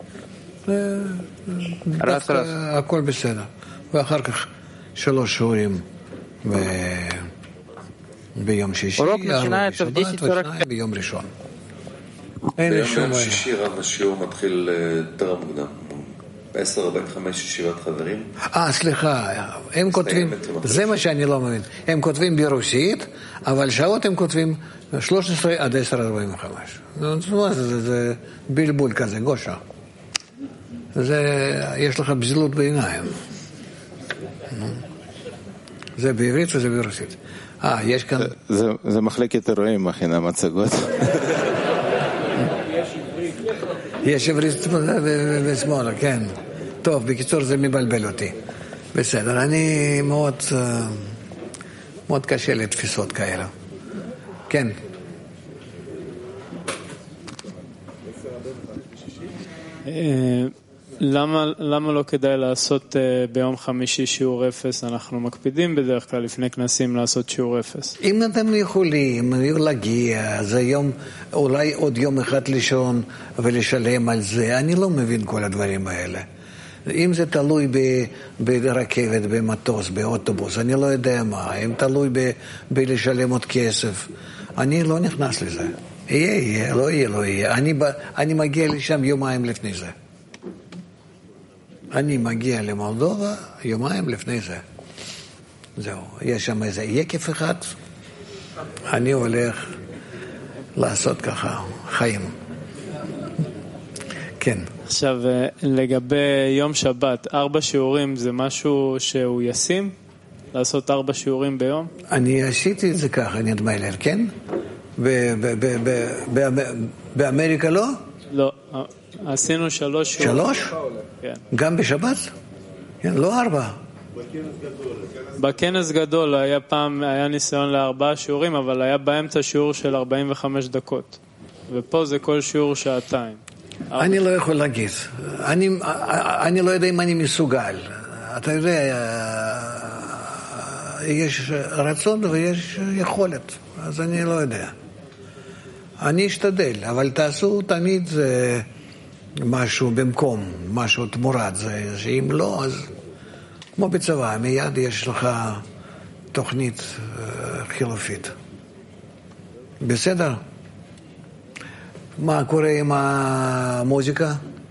רס, רס. הכל בסדר. ואחר כך שלוש שיעורים ב... ביום שישי, ארבע בשבת ושניים ביום ראשון. ביום שישי רב השיעור מתחיל יותר מוקדם. עשר ארבעים וחמש ישיבת חברים. אה, סליחה, הם כותבים, זה מה שאני לא מבין, הם כותבים ברוסית, אבל שעות הם כותבים שלוש עשרה עד עשר ארבעים וחמש. זה בלבול כזה, גושה. יש לך בזילות בעיניים. זה בעברית וזה ברוסית. אה, יש כאן... זה מחלקת אירועים, מכינה מצגות. יש עברית ושמאלה, כן. טוב, בקיצור זה מבלבל אותי. בסדר, אני מאוד, מאוד קשה לתפיסות כאלה. כן. למה, למה לא כדאי לעשות ביום חמישי שיעור אפס? אנחנו מקפידים בדרך כלל לפני כנסים לעשות שיעור אפס. אם אתם יכולים להגיע, זה יום, אולי עוד יום אחד לישון ולשלם על זה, אני לא מבין כל הדברים האלה. אם זה תלוי ב- ברכבת, במטוס, באוטובוס, אני לא יודע מה, אם תלוי ב- בלשלם עוד כסף, אני לא נכנס לזה. יהיה, יהיה, לא יהיה, לא יהיה. אני, אני מגיע לשם יומיים לפני זה. אני מגיע למולדובה יומיים לפני זה. זהו, יש שם איזה יקף אחד, אני הולך לעשות ככה חיים. כן. עכשיו, לגבי יום שבת, ארבע שיעורים זה משהו שהוא ישים? לעשות ארבע שיעורים ביום? אני עשיתי את זה ככה, נדמה לי, כן? באמריקה לא? לא, עשינו שלוש שיעורים. שלוש? כן. גם בשבת? כן, לא ארבע. בכנס גדול היה פעם, היה ניסיון לארבעה שיעורים, אבל היה באמצע שיעור של ארבעים וחמש דקות. ופה זה כל שיעור שעתיים. אני לא יכול להגיד. אני, אני לא יודע אם אני מסוגל. אתה יודע, יש רצון ויש יכולת, אז אני לא יודע. אני אשתדל, אבל תעשו תמיד משהו במקום, משהו תמורת זה, שאם לא, אז כמו בצבא, מיד יש לך תוכנית חילופית. בסדר? מה קורה עם המוזיקה?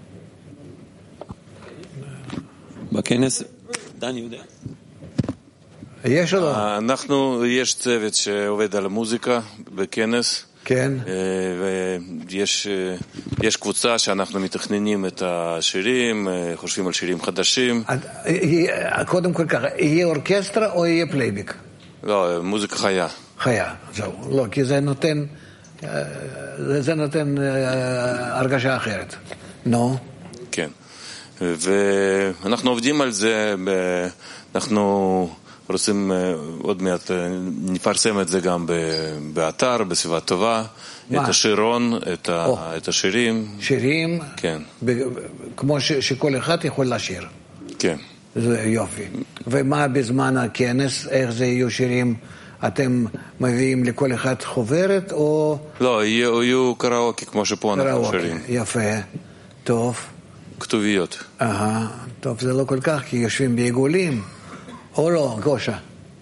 בכנס, דני יודע. יש או לא? אנחנו, יש צוות שעובד על המוזיקה בכנס. כן. ויש יש קבוצה שאנחנו מתכננים את השירים, חושבים על שירים חדשים. קודם כל ככה, יהיה אורקסטרה או יהיה פלייבק? לא, מוזיקה חיה. חיה, זהו. לא, כי זה נותן, זה נותן הרגשה אחרת. נו. כן. ואנחנו עובדים על זה, אנחנו רוצים עוד מעט, נפרסם את זה גם באתר, בסביבה טובה, את השירון, את השירים. שירים? כן. כמו שכל אחד יכול לשיר. כן. זה יופי. ומה בזמן הכנס, איך זה יהיו שירים? אתם מביאים לכל אחד חוברת או... לא, יהיו קראוקי כמו שפה אנחנו שירים. יפה, טוב. כתוביות. אהה, טוב, זה לא כל כך, כי יושבים בעיגולים. או לא, גושה?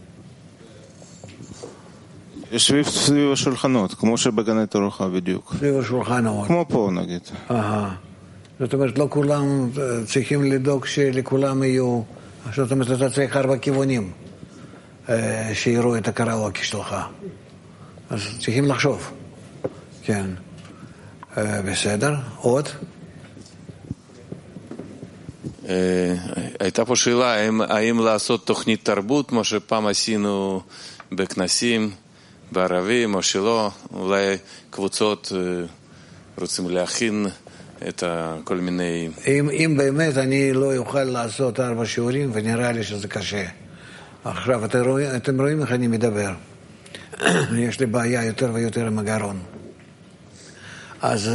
יושבים סביב השולחנות, כמו שבגני תורוחה בדיוק. סביב השולחנות. כמו פה נגיד. אהה. זאת אומרת, לא כולם צריכים לדאוג שלכולם יהיו... זאת אומרת, אתה צריך ארבע כיוונים שיראו את הקראוקי שלך. אז צריכים לחשוב. כן. בסדר, עוד? הייתה פה שאלה, האם לעשות תוכנית תרבות, כמו שפעם עשינו בכנסים, בערבים או שלא, אולי קבוצות רוצים להכין את כל מיני... אם, אם באמת אני לא אוכל לעשות ארבע שיעורים, ונראה לי שזה קשה. עכשיו, אתם רואים, אתם רואים איך אני מדבר. יש לי בעיה יותר ויותר עם הגרון. אז...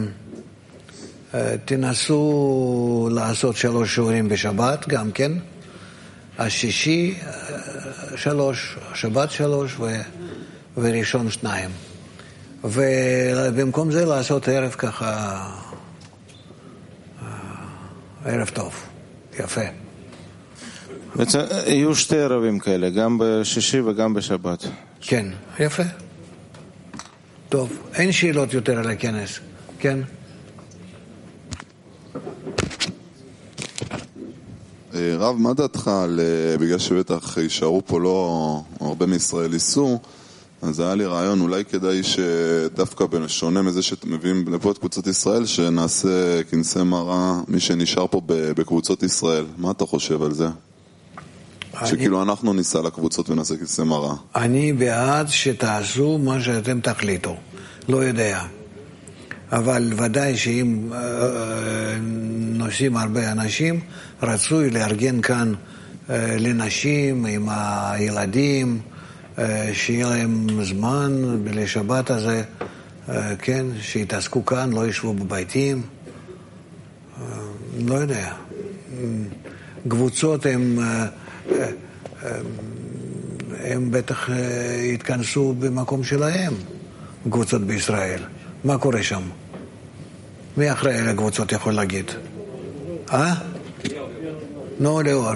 תנסו לעשות שלוש שיעורים בשבת גם כן, השישי שלוש, שבת שלוש ו... וראשון שניים, ובמקום זה לעשות ערב ככה, ערב טוב, יפה. בעצם יהיו שתי ערבים כאלה, גם בשישי וגם בשבת. כן, יפה. טוב, אין שאלות יותר על הכנס, כן? רב, מה דעתך על, בגלל שבטח יישארו פה לא הרבה מישראל ייסעו, אז היה לי רעיון, אולי כדאי שדווקא בשונה מזה שאתם מביאים לפה את קבוצות ישראל, שנעשה כנסי מראה מי שנשאר פה בקבוצות ישראל. מה אתה חושב על זה? אני... שכאילו אנחנו ניסע לקבוצות ונעשה כנסי מראה. אני בעד שתעשו מה שאתם תחליטו, לא יודע. אבל ודאי שאם נוסעים הרבה אנשים, רצוי לארגן כאן לנשים עם הילדים, שיהיה להם זמן לשבת הזה, כן, שיתעסקו כאן, לא ישבו בביתים, לא יודע. קבוצות הם, הם בטח יתכנסו במקום שלהם, קבוצות בישראל. מה קורה שם? מי אחראי על הקבוצות יכול להגיד? אה? נו, לאור.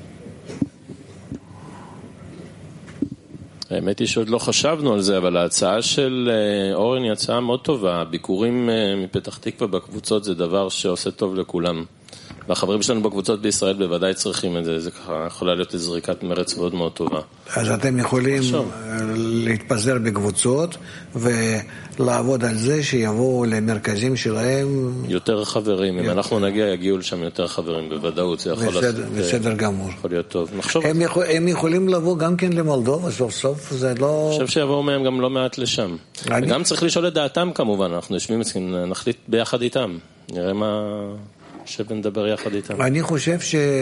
האמת היא שעוד לא חשבנו על זה, אבל ההצעה של אורן היא הצעה מאוד טובה. ביקורים מפתח תקווה בקבוצות זה דבר שעושה טוב לכולם. והחברים שלנו בקבוצות בישראל בוודאי צריכים את זה. זה ככה יכולה להיות זריקת מרץ מאוד מאוד טובה. אז אתם יכולים להתפזר בקבוצות ולעבוד על זה שיבואו למרכזים שלהם. יותר חברים. אם אנחנו נגיע, יגיעו לשם יותר חברים בוודאות. זה יכול לעשות... בסדר גמור. יכול להיות טוב. הם יכולים לבוא גם כן למולדובה סוף סוף. זה לא... אני חושב שיבואו מהם גם לא מעט לשם. וגם צריך לשאול את דעתם כמובן. אנחנו יושבים, נחליט ביחד איתם. נראה מה... שנדבר יחד איתם. אני חושב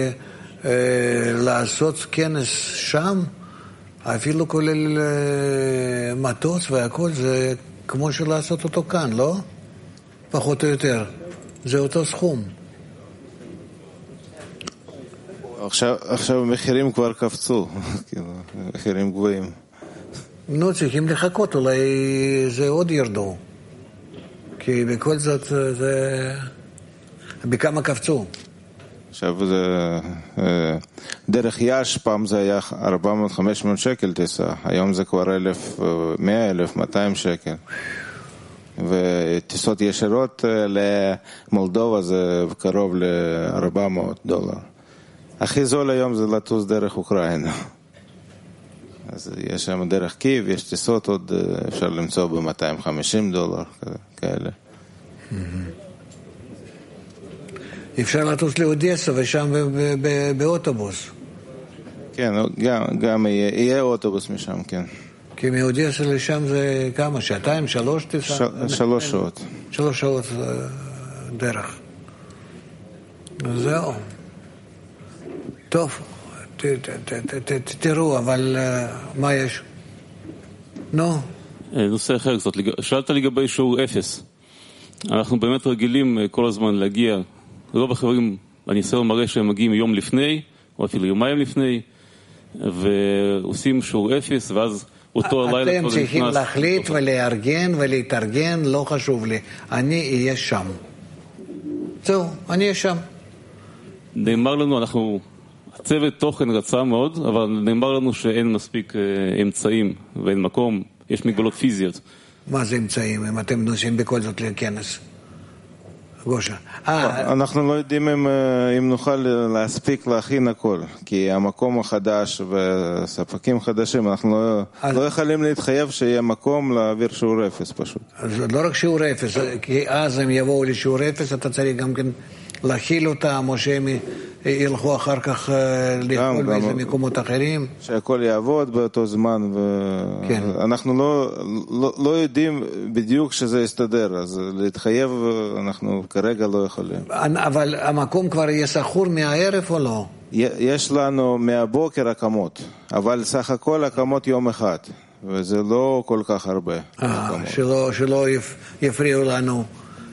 שלעשות כנס שם, אפילו כולל מטוס והכל, זה כמו שלעשות אותו כאן, לא? פחות או יותר. זה אותו סכום. עכשיו, עכשיו המחירים כבר קפצו, מחירים גבוהים. נו, צריכים לחכות, אולי זה עוד ירדו. כי בכל זאת זה... בכמה קפצו? עכשיו זה דרך יש, פעם זה היה ארבע מאות חמש מאות שקל טיסה, היום זה כבר אלף מאה, אלף מאתיים שקל. וטיסות ישירות למולדובה זה קרוב ל-ארבע מאות דולר. הכי זול היום זה לטוס דרך אוקראינה. אז יש שם דרך קייב, יש טיסות עוד אפשר למצוא ב-מאתיים וחמישים דולר כאלה. אפשר לטוס לאודסה ושם באוטובוס. כן, גם יהיה אוטובוס משם, כן. כי מאודסה לשם זה כמה? שעתיים? שלוש טיסה? שלוש שעות. שלוש שעות דרך. זהו. טוב, תראו, אבל מה יש? נו? נושא אחר קצת, שאלת לגבי שיעור אפס. אנחנו באמת רגילים כל הזמן להגיע, רוב החברים, הניסיון מראה שהם מגיעים יום לפני, או אפילו יומיים לפני, ועושים שיעור אפס, ואז אותו הלילה... אתם צריכים להחליט ולארגן ולהתארגן, לא חשוב לי. אני אהיה שם. זהו, אני אהיה שם. נאמר לנו, אנחנו... הצוות תוכן רצה מאוד, אבל נאמר לנו שאין מספיק אמצעים ואין מקום, יש מגבלות פיזיות. מה זה אמצעים, אם אתם נוסעים בכל זאת לכנס? גושה. אנחנו לא יודעים אם נוכל להספיק להכין הכל, כי המקום החדש וספקים חדשים, אנחנו לא יכולים להתחייב שיהיה מקום להעביר שיעור אפס פשוט. לא רק שיעור אפס, כי אז הם יבואו לשיעור אפס, אתה צריך גם כן להכיל אותם, או שהם ילכו אחר כך לאכול באיזה מקומות אחרים. שהכל יעבוד באותו זמן, ואנחנו לא יודעים בדיוק שזה יסתדר, אז להתחייב אנחנו כרגע לא יכולים. אבל המקום כבר יהיה סחור מהערב או לא? יש לנו מהבוקר הקמות, אבל סך הכל הקמות יום אחד, וזה לא כל כך הרבה. שלא יפריעו לנו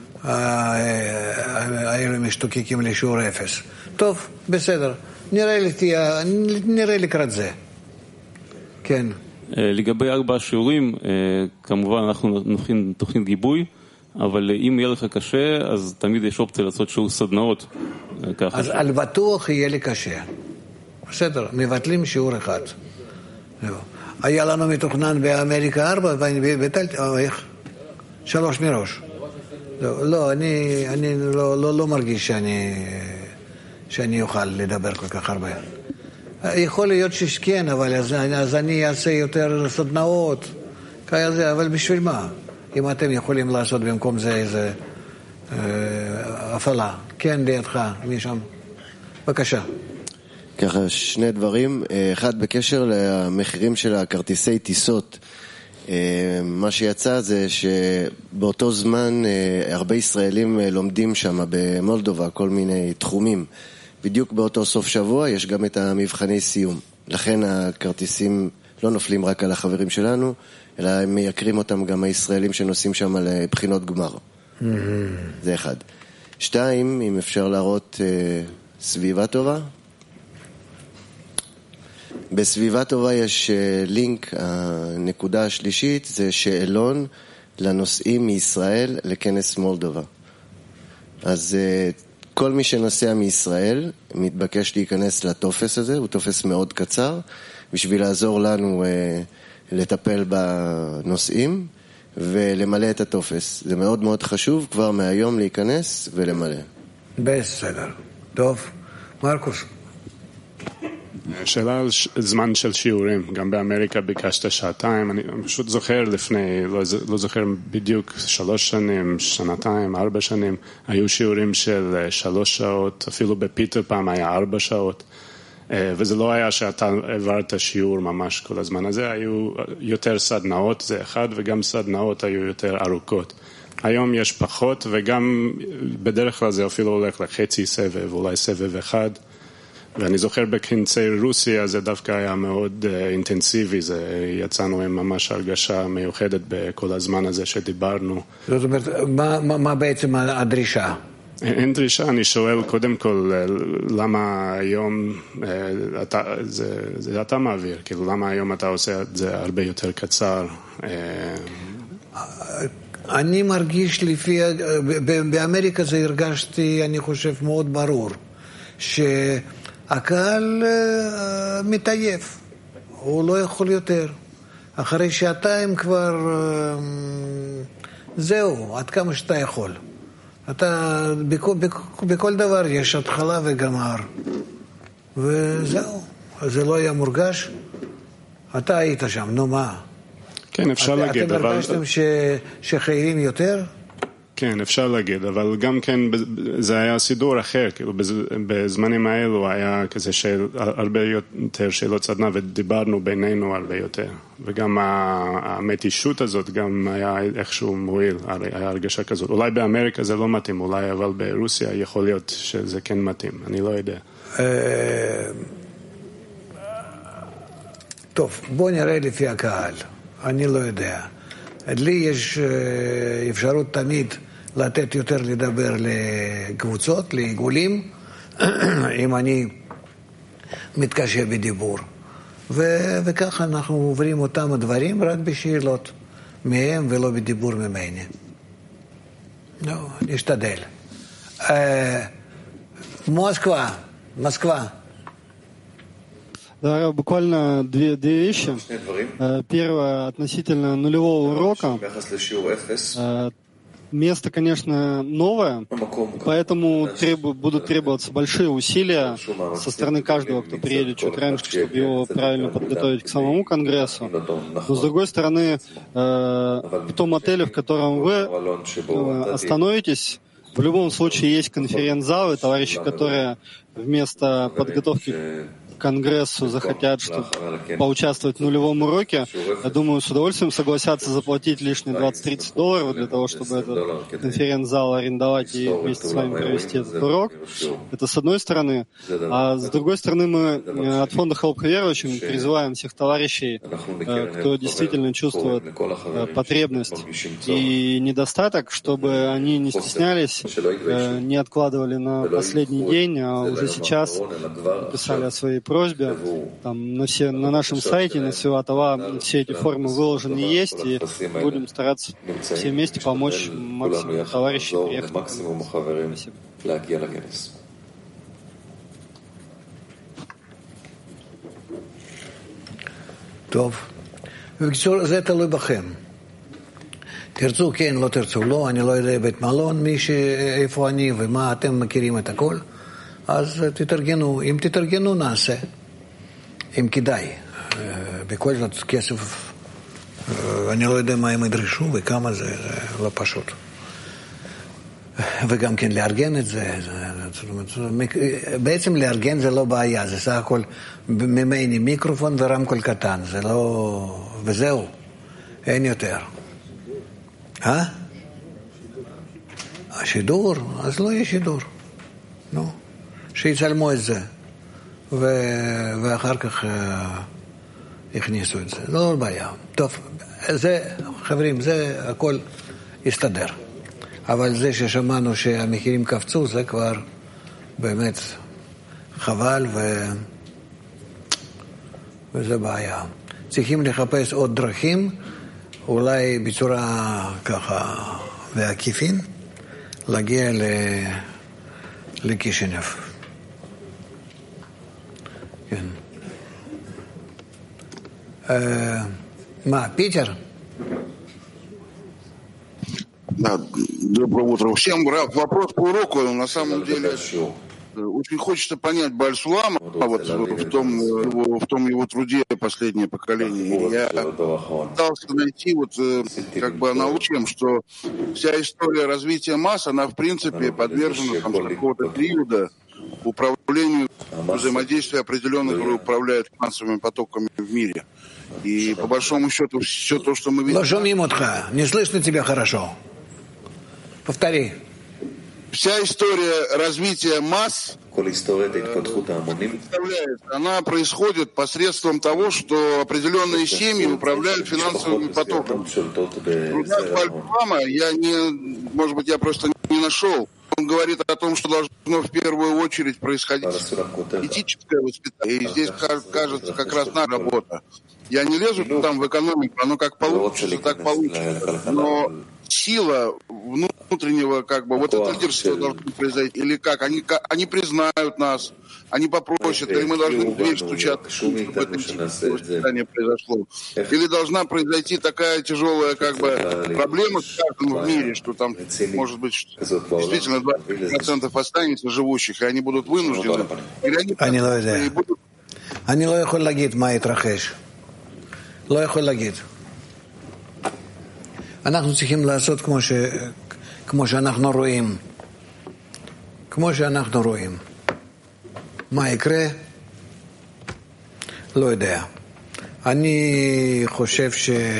האלה משתוקקים לשיעור אפס. טוב, בסדר. נראה לי, נראה לקראת זה. כן. לגבי ארבעה שיעורים, כמובן אנחנו נכין תוכנית גיבוי, אבל אם יהיה לך קשה, אז תמיד יש אופציה לעשות שיעור סדנאות. אז על בטוח יהיה לי קשה. בסדר, מבטלים שיעור אחד. היה לנו מתוכנן באמריקה ארבע, וביטלתי, איך? שלוש מראש. לא, אני, אני לא, לא, לא מרגיש שאני, שאני אוכל לדבר כל כך הרבה. יכול להיות שכן, אבל אז, אז אני אעשה יותר סדנאות, כזה, אבל בשביל מה? אם אתם יכולים לעשות במקום זה איזה אה, הפעלה. כן, לידך, מי שם? בבקשה. ככה, שני דברים. אחד, בקשר למחירים של הכרטיסי טיסות. מה שיצא זה שבאותו זמן הרבה ישראלים לומדים שם במולדובה כל מיני תחומים. בדיוק באותו סוף שבוע יש גם את המבחני סיום. לכן הכרטיסים לא נופלים רק על החברים שלנו, אלא הם מייקרים אותם גם הישראלים שנוסעים שם על בחינות גמר. Mm-hmm. זה אחד. שתיים, אם אפשר להראות סביבה טובה. בסביבה טובה יש לינק, הנקודה השלישית זה שאלון לנוסעים מישראל לכנס מולדובה. אז כל מי שנוסע מישראל מתבקש להיכנס לטופס הזה, הוא טופס מאוד קצר, בשביל לעזור לנו לטפל בנוסעים ולמלא את הטופס. זה מאוד מאוד חשוב כבר מהיום להיכנס ולמלא. בסדר. טוב. מרקוס. שאלה על זמן של שיעורים, גם באמריקה ביקשת שעתיים, אני פשוט זוכר לפני, לא, לא זוכר בדיוק שלוש שנים, שנתיים, ארבע שנים, היו שיעורים של שלוש שעות, אפילו בפיטר פעם היה ארבע שעות, וזה לא היה שאתה העברת שיעור ממש כל הזמן הזה, היו יותר סדנאות, זה אחד, וגם סדנאות היו יותר ארוכות. היום יש פחות, וגם בדרך כלל זה אפילו הולך לחצי סבב, אולי סבב אחד, ואני זוכר בכנסי רוסיה זה דווקא היה מאוד uh, אינטנסיבי, זה, יצאנו עם ממש הרגשה מיוחדת בכל הזמן הזה שדיברנו. זאת אומרת, מה, מה, מה בעצם הדרישה? אין דרישה, אני שואל קודם כל, למה היום אתה, זה, זה אתה מעביר, כאילו למה היום אתה עושה את זה הרבה יותר קצר? אני מרגיש לפי, באמריקה זה הרגשתי, אני חושב מאוד ברור, ש... הקהל uh, מתעייף, הוא לא יכול יותר. אחרי שעתיים כבר, uh, זהו, עד כמה שאתה יכול. אתה, בכל, בכל, בכל דבר יש התחלה וגמר. וזהו, זה לא היה מורגש. אתה היית שם, נו מה? כן, אפשר את, להגיד, אתם אבל... אתם הרגשתם ש, שחייבים יותר? כן, אפשר להגיד, אבל גם כן זה היה סידור אחר, כאילו בזמנים האלו היה כזה של, הרבה יותר שאלות סדנה ודיברנו בינינו הרבה יותר, וגם המתישות הזאת גם היה איכשהו מועיל, היה הרגשה כזאת. אולי באמריקה זה לא מתאים, אולי אבל ברוסיה יכול להיות שזה כן מתאים, אני לא יודע. טוב, בוא נראה לפי הקהל. אני לא יודע. לי יש אפשרות תמיד לתת יותר לדבר לקבוצות, לעיגולים, אם אני מתקשה בדיבור. ו- וככה אנחנו עוברים אותם הדברים רק בשאלות מהם ולא בדיבור ממני. לא, נשתדל. Москва, Москва. Да, буквально две, две вещи. Первое, относительно нулевого урока. Место, конечно, новое, поэтому требу, будут требоваться большие усилия со стороны каждого, кто приедет чуть раньше, чтобы его правильно подготовить к самому конгрессу. Но, с другой стороны, в том отеле, в котором вы остановитесь, в любом случае есть конференц-залы, товарищи, которые вместо подготовки к конгрессу захотят, чтобы поучаствовать в нулевом уроке, я думаю, с удовольствием согласятся заплатить лишние двадцать-тридцать долларов для того, чтобы этот конференц-зал арендовать и вместе с вами провести этот урок. Это с одной стороны. А с другой стороны, мы от фонда Help Верующим призываем всех товарищей, кто действительно чувствует потребность и недостаток, чтобы они не стеснялись, не откладывали на последний день, а уже сейчас писали о своей просьбе. Там на, все, на нашем сайте, на Свиватова, все эти формы выложены и есть, и будем стараться все вместе помочь максимуму товарищей приехать. Спасибо. טוב, בקיצור, זה תלוי בכם. תרצו כן, לא תרצו לא, אני לא יודע בית מלון, מי ש... איפה אני ומה, אתם מכירים את הכל, אז תתארגנו, אם תתארגנו נעשה, אם כדאי. בכל זאת כסף, אני לא יודע מה הם ידרשו וכמה זה, זה לא פשוט. וגם כן לארגן את זה, בעצם לארגן זה לא בעיה, זה סך הכל ממני מיקרופון ורמקול קטן, זה לא, וזהו, אין יותר. אה? השידור? אז לא יהיה שידור. נו, שיצלמו את זה, ואחר כך הכניסו את זה, לא בעיה. טוב, זה, חברים, זה הכל יסתדר. אבל זה ששמענו שהמחירים קפצו, זה כבר באמת חבל ו... וזה בעיה. צריכים לחפש עוד דרכים, אולי בצורה ככה ועקיפין, להגיע ל... לקישינב. כן. אה, מה, פיטר? Да, доброе утро всем. Вопрос по уроку. На самом деле очень хочется понять Бааль-Сулама вот, в, том, в том его труде «Последнее поколение». Я пытался найти вот, как бы аналогием, что вся история развития масс, она в принципе подвержена там, с какого-то периода управлению, взаимодействия определенных, которые управляют финансовыми потоками в мире. И по большому счету все то, что мы видим... Не слышно тебя хорошо. Повтори. Вся история развития масс, она происходит посредством того, что определенные семьи управляют финансовыми потоками. Я не, может быть, я просто не нашел. Он говорит о том, что должно в первую очередь происходить этическое воспитание. И здесь, кажется, как раз наша работа. Я не лезу там в экономику, оно как получится, так получится. Но сила внутреннего, как бы, вот это лидерство должно произойти. Или как? Они, они признают нас, они попросят, или мы должны в дверь стучать, чтобы это воспитание произошло. Или должна произойти такая тяжелая, как бы, проблема с каждым в мире, что там, может быть, действительно двадцать процентов останется живущих, и они будут вынуждены. Или они, они будут... אני לא יכול להגיד מה יתרחש. לא יכול להגיד. אנחנו צריכים לעשות כמו ש... כמו שאנחנו רואים. כמו שאנחנו רואים. מה יקרה? לא יודע. אני חושב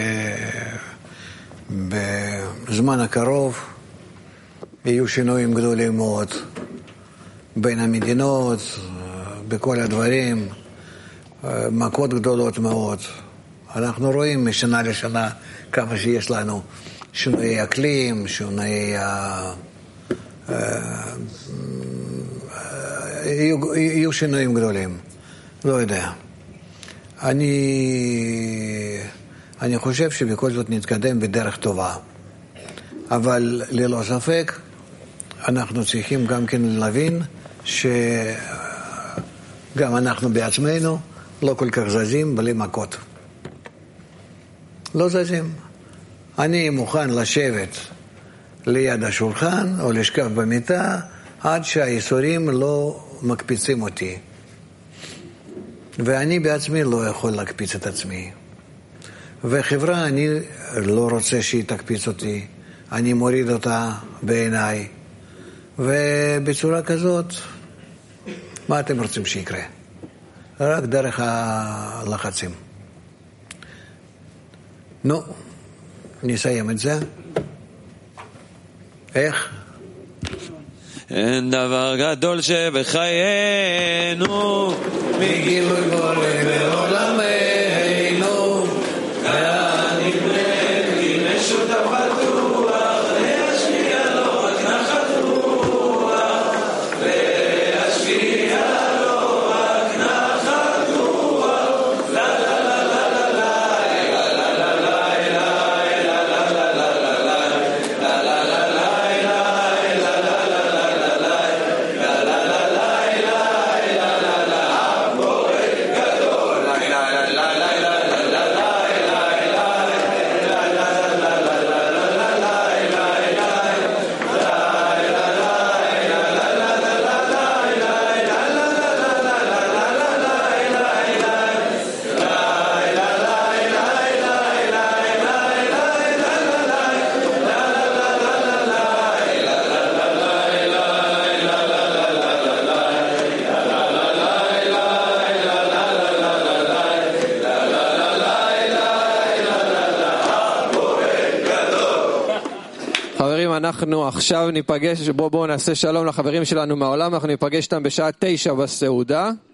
שבזמן הקרוב יהיו שינויים גדולים מאוד בין המדינות, בכל הדברים. מכות גדולות מאוד. אנחנו רואים משנה לשנה כמה שיש לנו שינויי אקלים, שינויי... יהיו שינויים גדולים. לא יודע. אני, אני חושב שבכל זאת נתקדם בדרך טובה. אבל ללא ספק, אנחנו צריכים גם כן להבין שגם אנחנו בעצמנו לא כל כך זזים בלי מכות. לא זזים. אני מוכן לשבת ליד השולחן או לשכב במיטה עד שהייסורים לא מקפיצים אותי. ואני בעצמי לא יכול להקפיץ את עצמי. וחברה, אני לא רוצה שהיא תקפיץ אותי. אני מוריד אותה בעיניי. ובצורה כזאת, מה אתם רוצים שיקרה? רק דרך הלחצים. נו, נסיים את זה. איך? אין דבר גדול שבחיינו מגילוי בורא בעולמנו והנברא עם משותף בטוח להשפיע לו רק נחת רוח להשפיע לו רק נחת רוח לה לה לה לה לה לה לה לה אנחנו עכשיו ניפגש, בואו בואו נעשה שלום לחברים שלנו מהעולם, אנחנו ניפגש איתם בשעה תשע בסעודה.